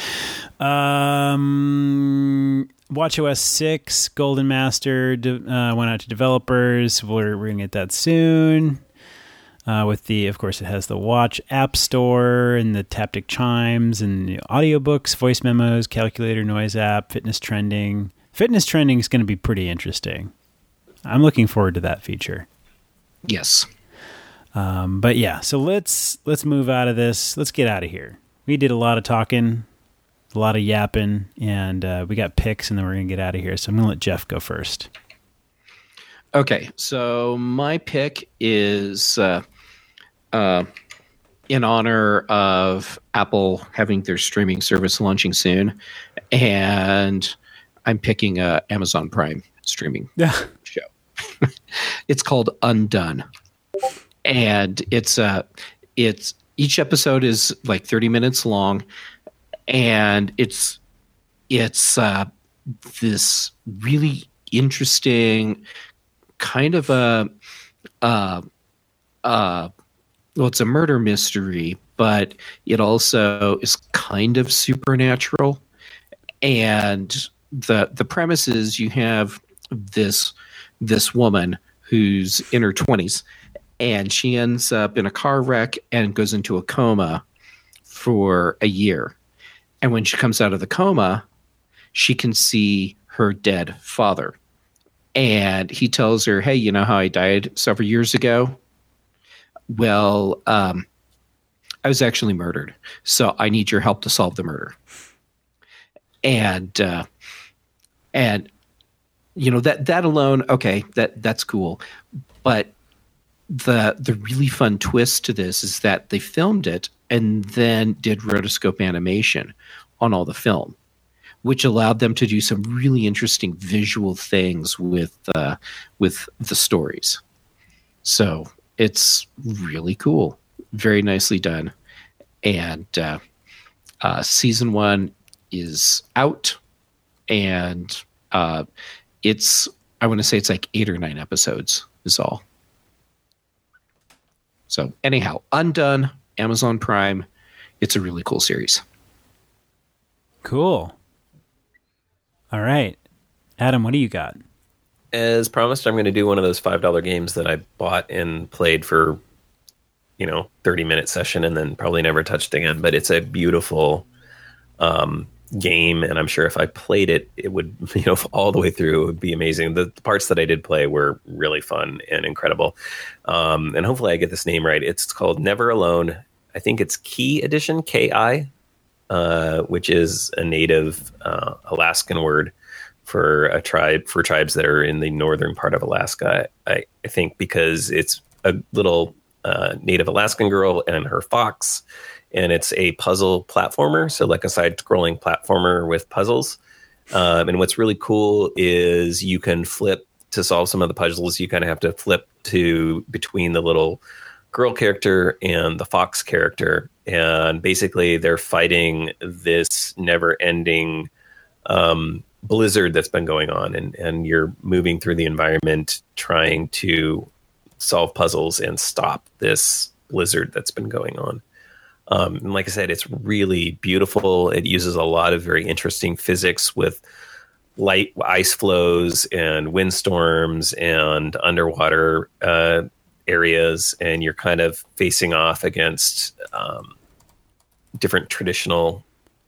Um, WatchOS six Golden Master de- uh, went out to developers. We're, we're going to get that soon. Uh, with the, of course, it has the Watch App Store and the Taptic Chimes and the audiobooks, voice memos, calculator, noise app, fitness trending. Fitness trending is going to be pretty interesting. I'm looking forward to that feature. Yes. Um, but yeah, so let's let's move out of this. Let's get out of here. We did a lot of talking, a lot of yapping, and uh, we got picks, and then we're gonna get out of here. So I'm gonna let Jeff go first. Okay, so my pick is uh, uh, in honor of Apple having their streaming service launching soon, and I'm picking uh, Amazon Prime streaming Yeah. show. It's called Undone, and it's uh, it's each episode is like thirty minutes long, and it's it's uh, this really interesting kind of a uh uh well, it's a murder mystery, but it also is kind of supernatural. And the the premise is you have this this woman who's in her twenties, and she ends up in a car wreck and goes into a coma for a year. And when she comes out of the coma, she can see her dead father. And he tells her, hey, you know how I died several years ago? Well, um, I was actually murdered. So I need your help to solve the murder. And uh, And you know, that that alone, okay, that that's cool. But the the really fun twist to this is that they filmed it and then did rotoscope animation on all the film, which allowed them to do some really interesting visual things with uh, with the stories. So it's really cool, very nicely done. And uh, uh, season one is out, and uh, it's, I want to say it's like eight or nine episodes is all. So anyhow, Undone, Amazon Prime. It's a really cool series. Cool. All right. Adam, what do you got? As promised, I'm going to do one of those five dollar games that I bought and played for, you know, thirty minute session and then probably never touched again. But it's a beautiful um, game. And I'm sure if I played it, it would, you know, all the way through, it would be amazing. The, the parts that I did play were really fun and incredible. Um, and hopefully I get this name right. It's called Never Alone. I think it's Key Edition, K I, uh, which is a native uh, Alaskan word for a tribe, for tribes that are in the northern part of Alaska. I, I think because it's a little uh, native Alaskan girl and her fox, and it's a puzzle platformer. So like a side scrolling platformer with puzzles. Um, and what's really cool is you can flip to solve some of the puzzles. You kind of have to flip to between the little girl character and the fox character. And basically they're fighting this never ending, um, blizzard that's been going on, and, and you're moving through the environment trying to solve puzzles and stop this blizzard that's been going on. Um, and like I said, it's really beautiful. It uses a lot of very interesting physics with light ice flows and windstorms and underwater uh, areas, and you're kind of facing off against um, different traditional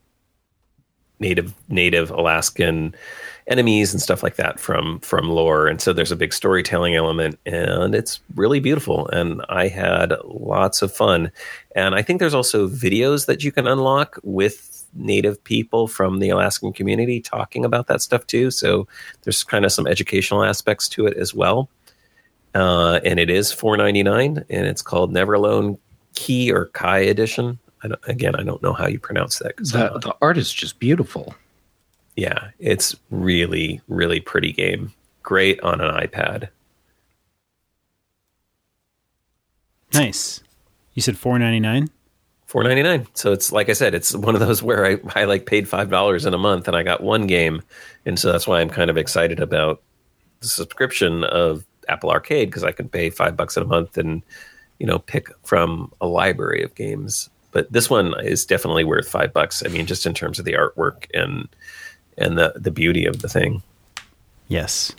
native native Alaskan enemies and stuff like that from from lore. And so there's a big storytelling element, and it's really beautiful, and I had lots of fun. And I think there's also videos that you can unlock with native people from the Alaskan community talking about that stuff too, so there's kind of some educational aspects to it as well. Uh, and it is four ninety-nine, and it's called Never Alone Key or Kai Edition. I don't, again, I don't know how you pronounce that. The, the art is just beautiful. Yeah, it's really, really pretty game. Great on an iPad. Nice. You said four ninety-nine? four ninety-nine. So it's, like I said, it's one of those where I, I like paid five dollars in a month and I got one game. And so that's why I'm kind of excited about the subscription of Apple Arcade, because I can pay five bucks in a month and, you know, pick from a library of games. But this one is definitely worth five bucks. I mean, just in terms of the artwork and and the, the beauty of the thing. Yes.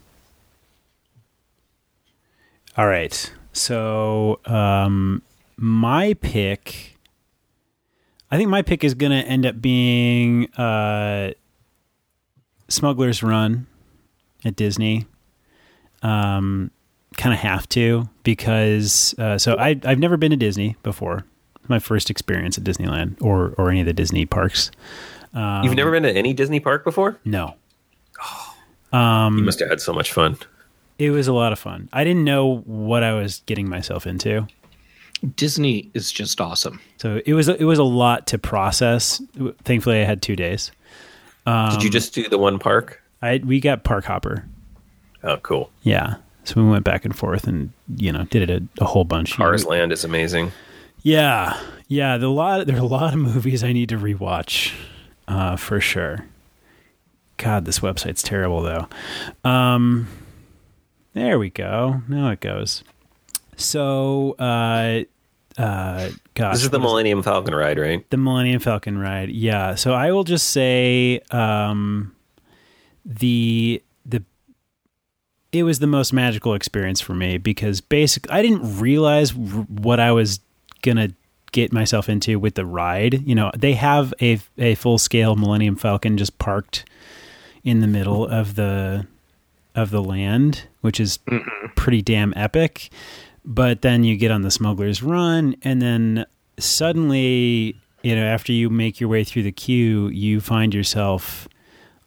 All right. So um, my pick, I think my pick is going to end up being uh, Smuggler's Run at Disney. Um, kind of have to, because uh, so I, I've never been to Disney before. My first experience at Disneyland or or any of the Disney parks. Um, You've never been to any Disney park before? No. Oh, um, you must have had so much fun. It was a lot of fun. I didn't know what I was getting myself into. Disney is just awesome. So it was it was a lot to process. Thankfully, I had two days. Um, Did you just do the one park? I we got Park Hopper. Oh, cool. Yeah. So we went back and forth and, you know, did it a, a whole bunch. Cars Land is amazing. Yeah, yeah. There are a lot. There are a lot of movies I need to rewatch, uh, for sure. God, this website's terrible, though. Um, there we go. Now it goes. So, uh, uh, gosh, this is the Millennium is Falcon ride, right? The Millennium Falcon ride. Yeah. So I will just say, um, the the it was the most magical experience for me, because basically I didn't realize r- what I was gonna get myself into with the ride. You know, they have a a full scale Millennium Falcon just parked in the middle of the of the land, which is Mm-mm. pretty damn epic. But then you get on the Smuggler's Run, and then suddenly, you know, after you make your way through the queue, you find yourself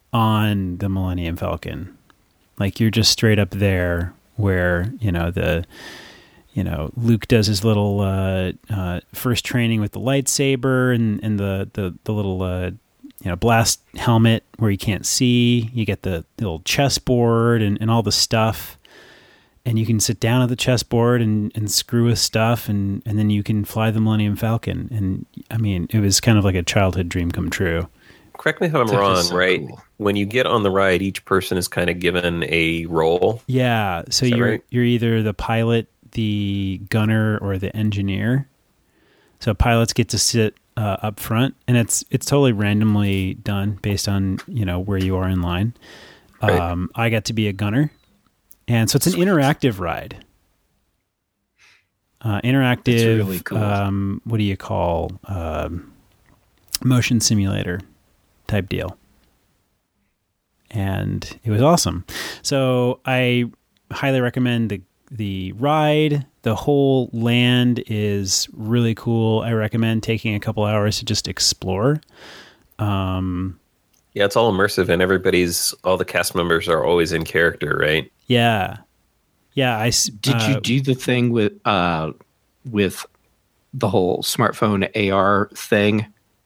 on the Millennium Falcon. Like you're just straight up there where, you know, the, you know, Luke does his little uh, uh, first training with the lightsaber and, and the, the, the little, uh, you know, blast helmet where you can't see. You get the, the little chessboard and, and all the stuff. And you can sit down at the chessboard and, and screw with stuff, and, and then you can fly the Millennium Falcon. And, I mean, it was kind of like a childhood dream come true. Correct me if I'm That is wrong, so right? cool. When you get on the ride, each person is kind of given a role. Yeah, so Is that you're right? you're either the pilot, the gunner, or the engineer. So pilots get to sit uh, up front, and it's it's totally randomly done based on, you know, where you are in line. Right. Um, I got to be a gunner, and so it's an interactive ride. Uh, interactive. really cool. Um, what do you call um, motion simulator type deal? And it was awesome. So I highly recommend the the ride. The whole land is really cool. I recommend taking a couple hours to just explore. Um, Yeah, it's all immersive, and everybody's all the cast members are always in character, right? yeah, yeah. I s- Did uh, you do the thing with uh, with the whole smartphone A R thing?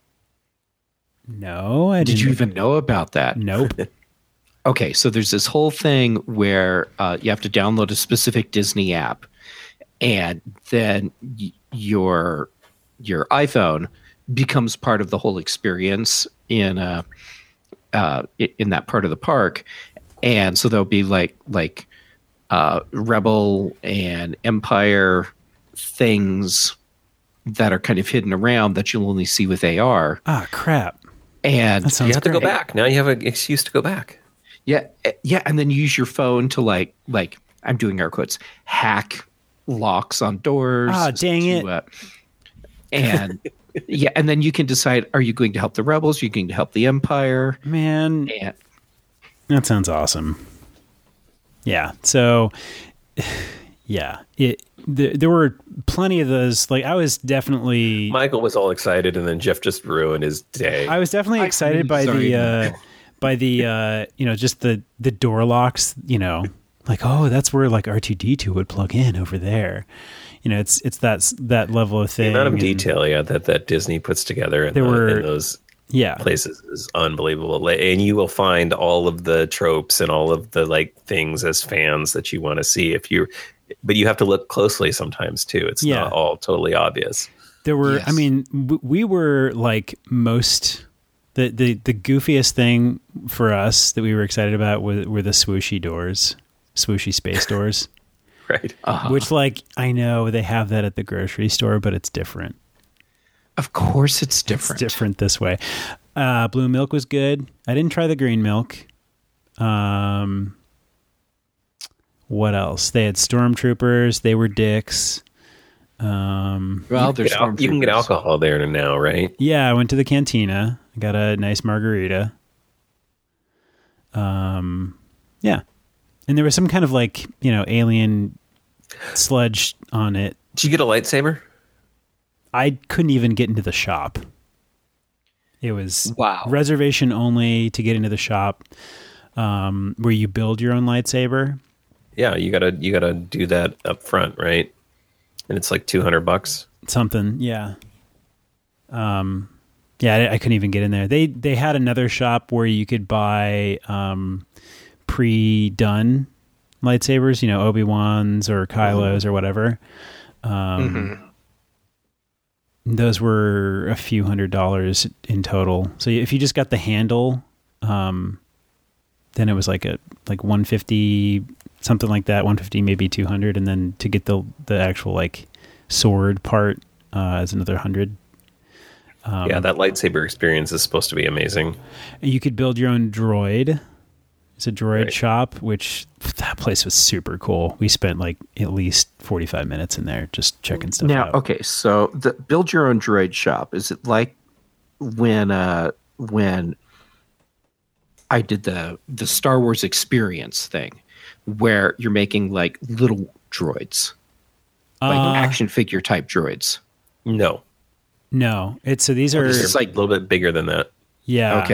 No, I Did didn't. you even know about that? Nope. Okay, so there's this whole thing where uh, you have to download a specific Disney app, and then y- your your iPhone becomes part of the whole experience in uh, uh, i- in that part of the park, and so there'll be like like uh, Rebel and Empire things that are kind of hidden around that you'll only see with A R, Ah, crap. and That sounds You have to go great. back. Now you have an excuse to go back. Yeah, eh, yeah, and then you use your phone to like like I'm doing air quotes hack locks on doors. Ah, dang to, it. Uh, and yeah, and then you can decide: are you going to help the rebels? Are you going to help the Empire? Man, And that sounds awesome. Yeah. So, yeah, it. Th- there were plenty of those. Like, I was definitely. Michael was all excited, and then Jeff just ruined his day. I was definitely I'm excited by sorry, the uh, Michael. by the uh, you know, just the the door locks. You know, like, oh, that's where like R two D two would plug in over there. You know, it's it's that s- that level of the thing. amount of and- detail, yeah, that, that Disney puts together in, There the, were- in those Yeah, places is unbelievable. And you will find all of the tropes and all of the like things as fans that you want to see if you, but you have to look closely sometimes too. It's Yeah. not all totally obvious. there were. Yes. I mean, w- we were like most. The, the the goofiest thing for us that we were excited about were, were the swooshy doors, swooshy space doors. Right. uh, Which, like, I know they have that at the grocery store, but it's different. of course, it's different. It's different this way. Uh, blue milk was good. I didn't try the green milk. Um, what else? They had stormtroopers. They were dicks. Um, Well, there's Get al- you can get stormtroopers. alcohol there now, right? yeah, I went to the cantina. I got a nice margarita. Um, yeah, and there was some kind of like, you know, alien sludge on it. Did you get a lightsaber? I couldn't even get into the shop. It was Wow. reservation only to get into the shop, um, where you build your own lightsaber. Yeah, you gotta you gotta do that up front, right? And it's like two hundred bucks. Something, yeah. Um, yeah, I, I couldn't even get in there. They they had another shop where you could buy um, pre-done lightsabers, you know, Obi-Wan's or Kylo's or whatever. Um, Those were a few hundred dollars in total. So if you just got the handle, um, then it was like a like one fifty, something like that, one fifty maybe two hundred, and then to get the the actual like sword part uh, is another one hundred. Um, Yeah, that lightsaber experience is supposed to be amazing. You could build your own droid. It's a droid Right. shop, which that place was super cool. We spent like at least forty-five minutes in there just checking stuff Now, out. okay, so the build your own droid shop, is it like when uh when I did the the Star Wars experience thing where you're making like little droids, like Uh, action figure type droids? No, No, it's so these are This it's is like like a little bit bigger than that. yeah. okay.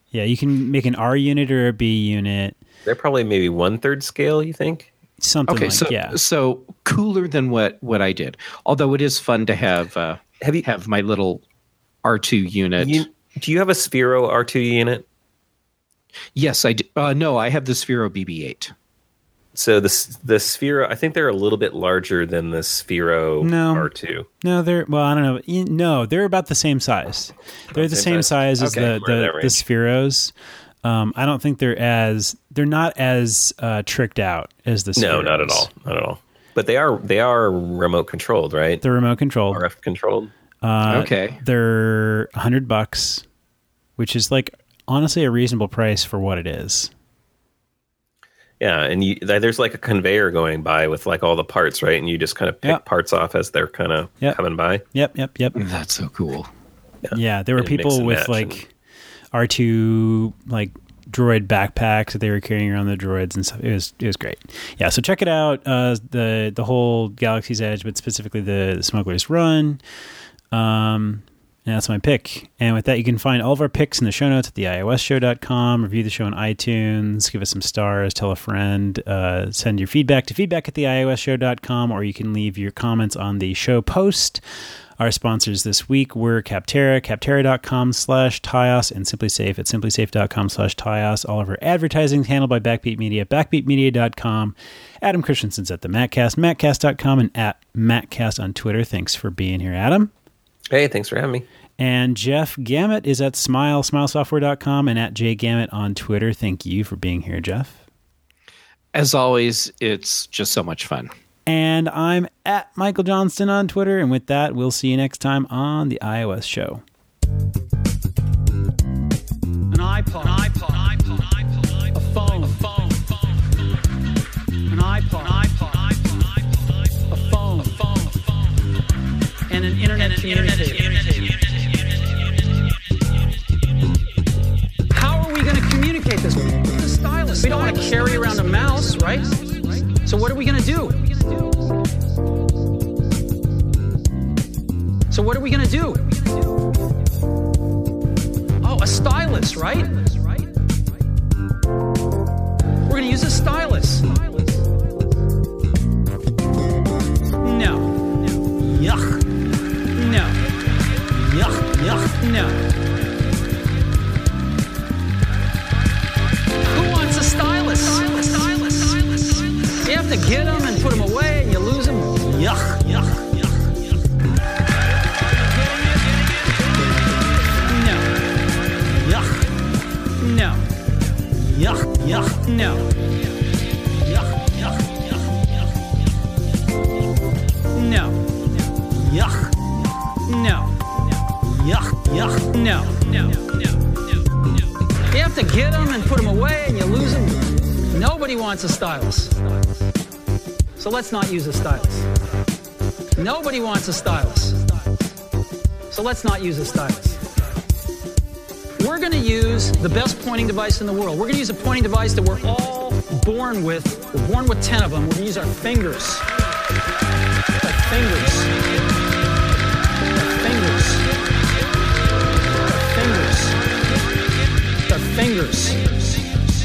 Yeah, you can make an R unit or a B unit. They're probably maybe one third scale, you think? Something Okay, like so yeah. so cooler than what, what I did. Although it is fun to have uh, Have you- have my little R two unit. You, do you have a Sphero R two unit? Yes, I do. Uh, no, I have the Sphero B B eight. So the the Sphero, I think they're a little bit larger than the Sphero No. R two. No, they're well. I don't know. You- No, they're about the same size. They're the same same size, as Okay, the we're in the, that the range. Spheros. Um, I don't think they're as they're not as uh, tricked out as the Spheros. No, not at all. Not at all. But they are they are remote controlled, right? They're remote controlled. R F controlled. Uh, Okay. They're a hundred bucks, which is like honestly a reasonable price for what it is. Yeah, and you, there's like a conveyor going by with like all the parts, right? And you just kind of pick Yep. parts off as they're kind of Yep. coming by. Yep, yep, yep. That's so cool. Yeah, there were And mix people and with match like and- R two like droid backpacks that they were carrying around the droids and stuff. It was it was great. Yeah, so check it out. Uh, the the whole Galaxy's Edge, but specifically the, the Smuggler's Run. Um, and that's my pick. And with that, you can find all of our picks in the show notes at the i o s show dot com. Review the show on iTunes. Give us some stars. Tell a friend. Uh, send your feedback to feedback at the i o s show dot com, or you can leave your comments on the show post. Our sponsors this week were Capterra, capterra.com slash Tyos, and SimpliSafe at simplysafe.com slash Tyos. All of our advertising is handled by Backbeat Media, backbeat media dot com. Adam Christensen's at the Mattcast, mattcast dot com, and at Mattcast on Twitter. Thanks for being here, Adam. Hey, thanks for having me. And Jeff Gamet is at smile, smile software dot com, and at jgamet on Twitter. Thank you for being here, Jeff. As always, it's just so much fun. And I'm at Michael Johnston on Twitter. And with that, we'll see you next time on the iOS Show. An iPod, an iPod, an iPod, an iPod, a phone, a phone, an iPod, an iPod, an iPod, a phone, a phone, a phone, and an internet communicator. How are we going to communicate this? The stylus. We don't want to carry around a mouse, right? So what are we going to do? So what are we going to do? Oh, a stylus, right? We're going to use a stylus. No. Yuck. No. Yuck, yuck, no. Who wants a stylus? Stylus, stylus, stylus. You have to get them and put them away and you lose them. Yuck, yuck, yuck, yuck. No. Yuck. No. Yuck, yuck, no. Yuck, yuck, yuck, yuck. No. Yuck. No. Yuck, yuck, no. No, no, no, no. You have to get them and put them away and you lose them. Nobody wants a stylus. So let's not use a stylus. Nobody wants a stylus. So let's not use a stylus. We're going to use the best pointing device in the world. We're going to use a pointing device that we're all born with. We're born with ten of them. We're going to use our fingers. Our fingers. Our fingers. Our fingers. Our fingers.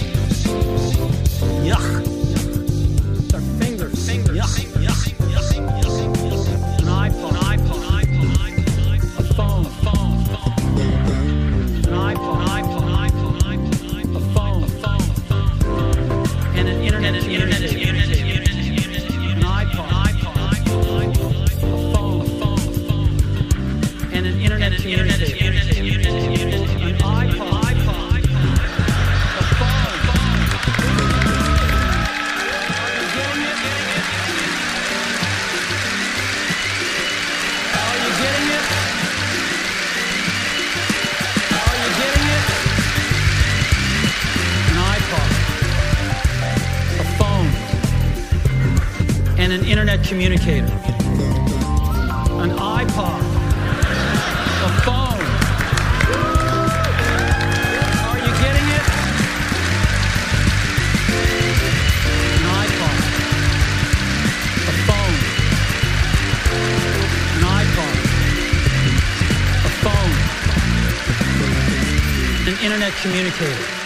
Yuck. Our fingers. Fingers. Yuck. Yuck. Yuck. Yuck. Yuck. An iPod. An iPod. An iPod. A phone. A phone. A phone. An iPod. An iPod. An iPod. An iPod. A phone. A phone. A phone. And an internet. An internet. An iPod. An iPod. An iPod. A phone. A phone. A phone. And an internet. An internet. An iPod. And an internet communicator. An iPod. A phone. Are you getting it? An iPod. A phone. An iPod. A phone. An internet communicator.